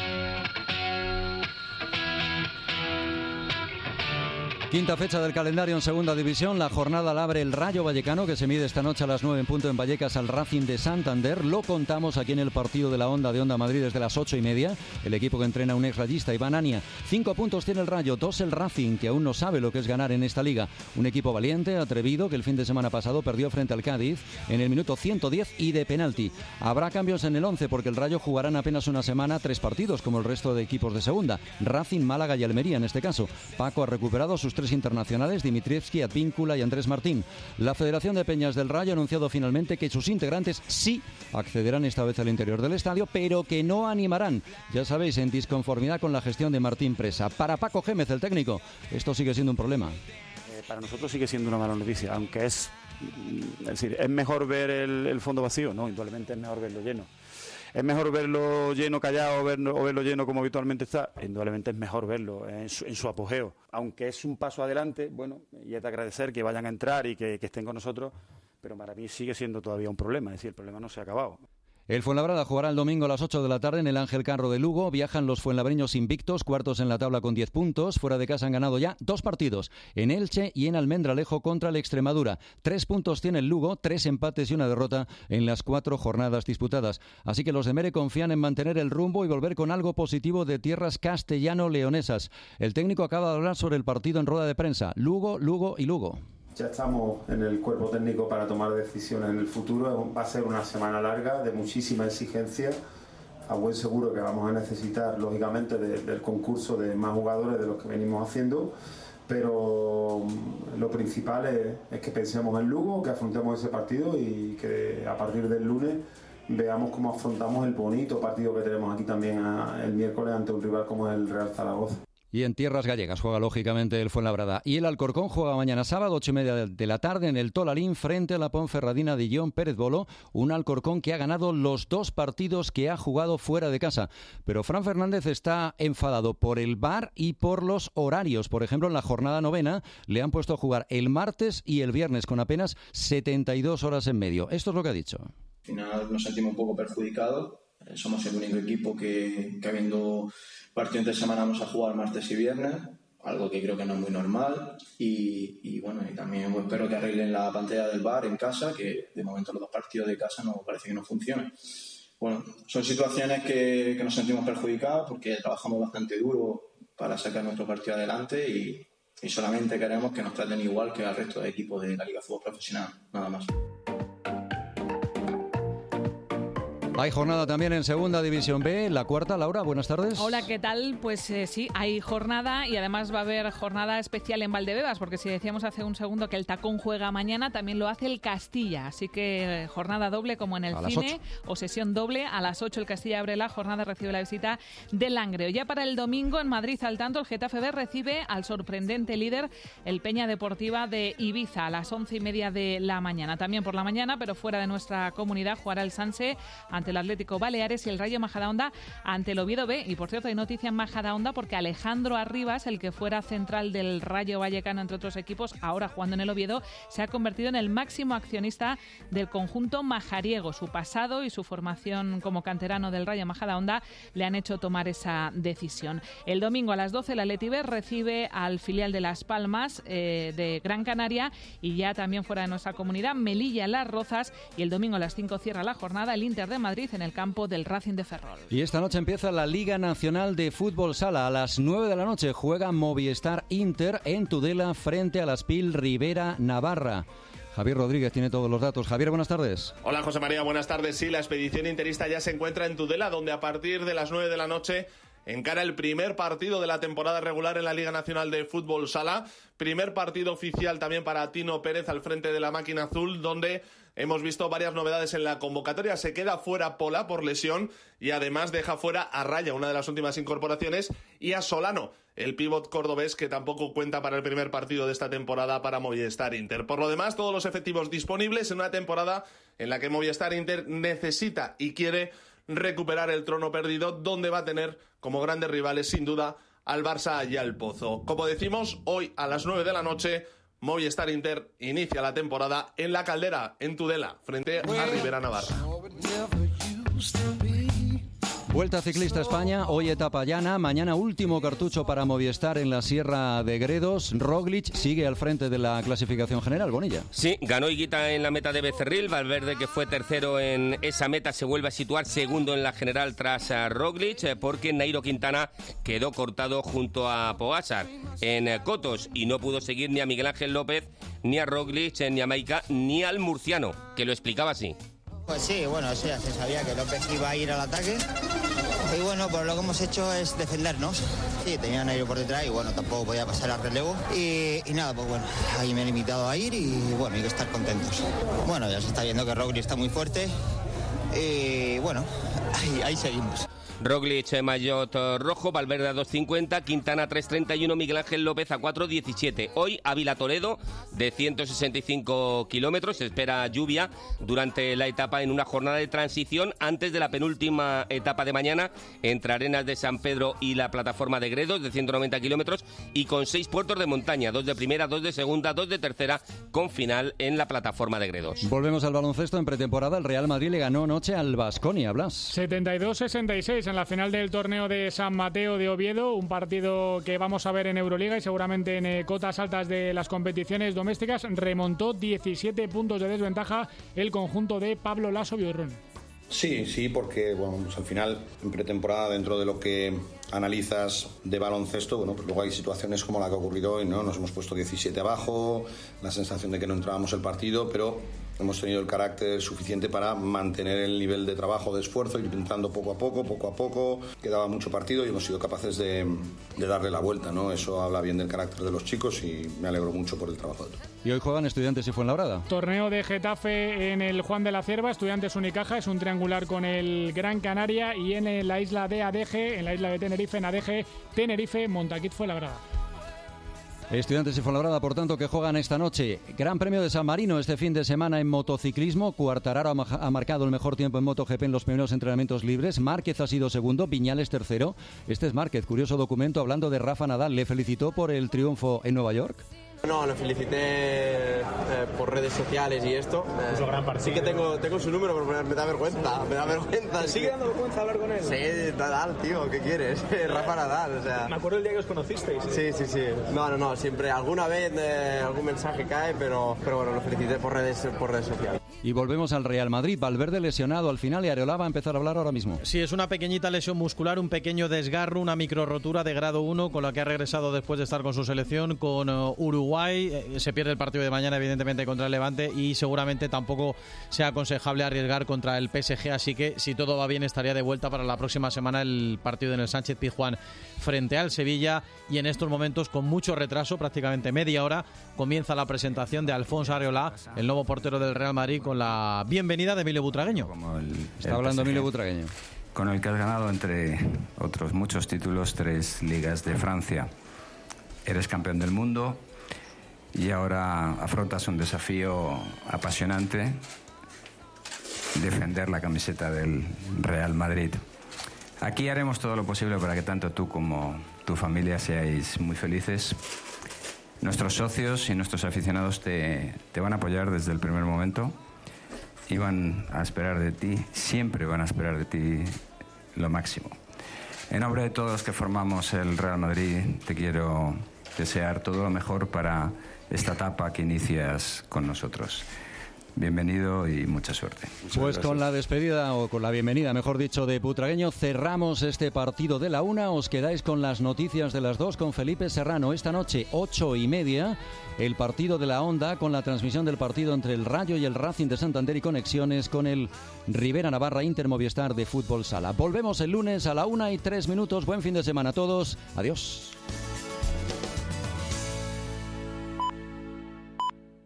Quinta fecha del calendario en segunda división. La jornada la abre el Rayo Vallecano, que se mide esta noche a las nueve en punto en Vallecas al Racing de Santander. Lo contamos aquí en el partido de la Onda de Onda Madrid desde las ocho y media. El equipo que entrena un ex rayista, Iván Ania. Cinco puntos tiene el Rayo, dos el Racing, que aún no sabe lo que es ganar en esta liga. Un equipo valiente, atrevido, que el fin de semana pasado perdió frente al Cádiz en el minuto ciento diez y de penalti. Habrá cambios en el once porque el Rayo jugará en apenas una semana tres partidos, como el resto de equipos de segunda. Racing, Málaga y Almería en este caso. Paco ha recuperado sus tres internacionales, Dimitrievski, Advíncula y Andrés Martín. La Federación de Peñas del Rayo ha anunciado finalmente que sus integrantes sí accederán esta vez al interior del estadio, pero que no animarán, ya sabéis, en disconformidad con la gestión de Martín Presa. Para Paco Gémez, el técnico, esto sigue siendo un problema. Eh, para nosotros sigue siendo una mala noticia, aunque es, es decir, es mejor ver el, el fondo vacío, ¿no? Indudablemente es mejor verlo lleno. ¿Es mejor verlo lleno callado o verlo, o verlo lleno como habitualmente está? Indudablemente es mejor verlo en su, en su apogeo. Aunque es un paso adelante, bueno, y es de agradecer que vayan a entrar y que, que estén con nosotros, pero para mí sigue siendo todavía un problema, es decir, el problema no se ha acabado. El Fuenlabrada jugará el domingo a las ocho de la tarde en el Ángel Carro de Lugo. Viajan los fuenlabreños invictos, cuartos en la tabla con diez puntos. Fuera de casa han ganado ya dos partidos, en Elche y en Almendralejo contra el Extremadura. Tres puntos tiene el Lugo, tres empates y una derrota en las cuatro jornadas disputadas. Así que los de Mere confían en mantener el rumbo y volver con algo positivo de tierras castellano-leonesas. El técnico acaba de hablar sobre el partido en rueda de prensa. Lugo, Lugo y Lugo. Ya estamos en el cuerpo técnico para tomar decisiones en el futuro. Va a ser una semana larga de muchísima exigencia. A buen seguro que vamos a necesitar, lógicamente, de, del concurso de más jugadores de los que venimos haciendo. Pero lo principal es, es que pensemos en Lugo, que afrontemos ese partido y que a partir del lunes veamos cómo afrontamos el bonito partido que tenemos aquí también a, el miércoles ante un rival como el Real Zaragoza. Y en tierras gallegas juega lógicamente el Fuenlabrada. Y el Alcorcón juega mañana sábado, ocho y media de la tarde, en el Tolalín, frente a la Ponferradina de John Pérez Bolo. Un Alcorcón que ha ganado los dos partidos que ha jugado fuera de casa. Pero Fran Fernández está enfadado por el V A R y por los horarios. Por ejemplo, en la jornada novena le han puesto a jugar el martes y el viernes con apenas setenta y dos horas en medio. Esto es lo que ha dicho. Al final nos sentimos un poco perjudicados. Somos el único equipo que, que habiendo partido entre semana vamos a jugar martes y viernes, algo que creo que no es muy normal. Y, y bueno, y también pues, espero que arreglen la pantalla del V A R en casa, que de momento los dos partidos de casa no parece que no funcionen. Bueno, son situaciones que, que nos sentimos perjudicados porque trabajamos bastante duro para sacar nuestro partido adelante y, y solamente queremos que nos traten igual que al resto de equipos de la Liga de Fútbol Profesional, nada más. Hay jornada también en Segunda División B, la cuarta. Laura, buenas tardes. Hola, ¿qué tal? Pues eh, sí, hay jornada y además va a haber jornada especial en Valdebebas, porque si decíamos hace un segundo que el Tacón juega mañana, también lo hace el Castilla. Así que eh, jornada doble como en el a cine, o sesión doble. A las ocho el Castilla abre la jornada, recibe la visita del Langreo. Ya para el domingo en Madrid, al tanto, el Getafe B recibe al sorprendente líder, el Peña Deportiva de Ibiza, a las once y media de la mañana. También por la mañana, pero fuera de nuestra comunidad, jugará el Sanse ante el Atlético Baleares y el Rayo Majadahonda ante el Oviedo B. Y por cierto, hay noticia en Majadahonda porque Alejandro Arribas, el que fuera central del Rayo Vallecano entre otros equipos, ahora jugando en el Oviedo, se ha convertido en el máximo accionista del conjunto majariego. Su pasado y su formación como canterano del Rayo Majadahonda le han hecho tomar esa decisión. El domingo a las doce el Atleti B recibe al filial de Las Palmas eh, de Gran Canaria, y ya también fuera de nuestra comunidad, Melilla Las Rozas, y el domingo a las cinco cierra la jornada el Inter de Madrid en el campo del Racing de Ferrol. Y esta noche empieza la Liga Nacional de Fútbol Sala. A las nueve de la noche juega Movistar Inter en Tudela frente a la Spil Rivera Navarra. Javier Rodríguez tiene todos los datos. Javier, buenas tardes. Hola, José María, buenas tardes. Sí, la expedición interista ya se encuentra en Tudela, donde a partir de las nueve de la noche encara el primer partido de la temporada regular en la Liga Nacional de Fútbol Sala. Primer partido oficial también para Tino Pérez al frente de la máquina azul, donde hemos visto varias novedades en la convocatoria. Se queda fuera Pola por lesión y además deja fuera a Raya, una de las últimas incorporaciones, y a Solano, el pívot cordobés, que tampoco cuenta para el primer partido de esta temporada para Movistar Inter. Por lo demás, todos los efectivos disponibles en una temporada en la que Movistar Inter necesita y quiere recuperar el trono perdido, donde va a tener como grandes rivales sin duda al Barça y al Pozo. Como decimos, hoy a las nueve de la noche Movistar Inter inicia la temporada en La Caldera, en Tudela, frente a Rivera Navarra. Vuelta Ciclista España, hoy etapa llana, mañana último cartucho para Movistar en la Sierra de Gredos. Roglic sigue al frente de la clasificación general, Bonilla. Sí, ganó Higuita en la meta de Becerril. Valverde, que fue tercero en esa meta, se vuelve a situar segundo en la general tras a Roglic, porque Nairo Quintana quedó cortado junto a Pogačar en Cotos y no pudo seguir ni a Miguel Ángel López, ni a Roglic, ni a Maika, ni al murciano, que lo explicaba así. Pues sí, bueno, sí, ya se sabía que López iba a ir al ataque y bueno, pues lo que hemos hecho es defendernos. Sí, tenían a ir por detrás y bueno, tampoco podía pasar al relevo y, y nada, pues bueno, ahí me he limitado a ir y bueno, hay que estar contentos. Bueno, ya se está viendo que Roglic está muy fuerte y bueno, ahí, ahí seguimos. Roglic, maillot rojo, Valverde a dos cincuenta, Quintana a tres treinta y uno, Miguel Ángel López a cuatro diecisiete. Hoy Ávila Toledo de ciento sesenta y cinco kilómetros, se espera lluvia durante la etapa en una jornada de transición antes de la penúltima etapa de mañana entre Arenas de San Pedro y la plataforma de Gredos de ciento noventa kilómetros y con seis puertos de montaña, dos de primera, dos de segunda, dos de tercera, con final en la plataforma de Gredos. Volvemos al baloncesto. En pretemporada el Real Madrid le ganó anoche al Baskonia, Blas. setenta y dos sesenta y seis en la final del torneo de San Mateo de Oviedo, un partido que vamos a ver en Euroliga y seguramente en eh, cotas altas de las competiciones domésticas. Remontó diecisiete puntos de desventaja el conjunto de Pablo Laso Biorrón. Sí, sí, porque bueno, pues al final en pretemporada, dentro de lo que analizas de baloncesto, bueno, pues luego hay situaciones como la que ha ocurrido hoy, ¿no? Nos hemos puesto diecisiete abajo, la sensación de que no entrábamos el partido, pero hemos tenido el carácter suficiente para mantener el nivel de trabajo, de esfuerzo, ir entrando poco a poco, poco a poco. Quedaba mucho partido y hemos sido capaces de, de darle la vuelta, ¿no? Eso habla bien del carácter de los chicos y me alegro mucho por el trabajo de todos. Y hoy juegan Estudiantes y Fuenlabrada. Torneo de Getafe en el Juan de la Cierva, Estudiantes Unicaja, es un triangular con el Gran Canaria, y en la isla de Adeje, en la isla de Tenerife, en Adeje, Tenerife, Montaquit Fuenlabrada. Estudiantes y Fuenlabrada, por tanto, que juegan esta noche. Gran Premio de San Marino este fin de semana en motociclismo. Quartararo ha marcado el mejor tiempo en MotoGP en los primeros entrenamientos libres. Márquez ha sido segundo, Viñales tercero. Este es Márquez, curioso documento hablando de Rafa Nadal. ¿Le felicitó por el triunfo en Nueva York? No, lo felicité eh, por redes sociales y esto. Eh, gran sí que tengo, tengo su número, pero me da vergüenza. Me da vergüenza. ¿Te sigue dando vergüenza hablar con él? Sí, Nadal, tío, ¿qué quieres? Rafa Nadal, o sea... Me acuerdo el día que os conocisteis. ¿eh? Sí, sí, sí. No, no, no, siempre, alguna vez eh, algún mensaje cae, pero, pero bueno, lo felicité por redes, por redes sociales. Y volvemos al Real Madrid. Valverde lesionado al final y Areola va a empezar a hablar ahora mismo. Sí, es una pequeñita lesión muscular, un pequeño desgarro, una micro rotura de grado uno con la que ha regresado después de estar con su selección, con uh, Uruguay. Eh, se pierde el partido de mañana, evidentemente, contra el Levante, y seguramente tampoco sea aconsejable arriesgar contra el P S G, así que si todo va bien estaría de vuelta para la próxima semana el partido en el Sánchez Pizjuán frente al Sevilla. Y en estos momentos, con mucho retraso, prácticamente media hora, comienza la presentación de Alfonso Areola, el nuevo portero del Real Madrid, con la bienvenida de Emilio Butragueño. Como el, Está hablando P S G, Emilio Butragueño. Con el que has ganado, entre otros muchos títulos, tres ligas de Francia. Eres campeón del mundo y ahora afrontas un desafío apasionante: defender la camiseta del Real Madrid. Aquí haremos todo lo posible para que tanto tú como tu familia seáis muy felices. Nuestros socios y nuestros aficionados te, te van a apoyar desde el primer momento y van a esperar de ti, siempre van a esperar de ti lo máximo. En nombre de todos los que formamos el Real Madrid, te quiero desear todo lo mejor para esta etapa que inicias con nosotros. Bienvenido y mucha suerte. Muchas pues gracias. Con la despedida, o con la bienvenida, mejor dicho, de Butragueño, cerramos este partido de la una. Os quedáis con las noticias de las dos con Felipe Serrano. Esta noche, ocho y media, el partido de la Onda, con la transmisión del partido entre el Rayo y el Racing de Santander, y conexiones con el Rivera Navarra Inter Movistar de Fútbol Sala. Volvemos el lunes a la una y tres minutos. Buen fin de semana a todos. Adiós.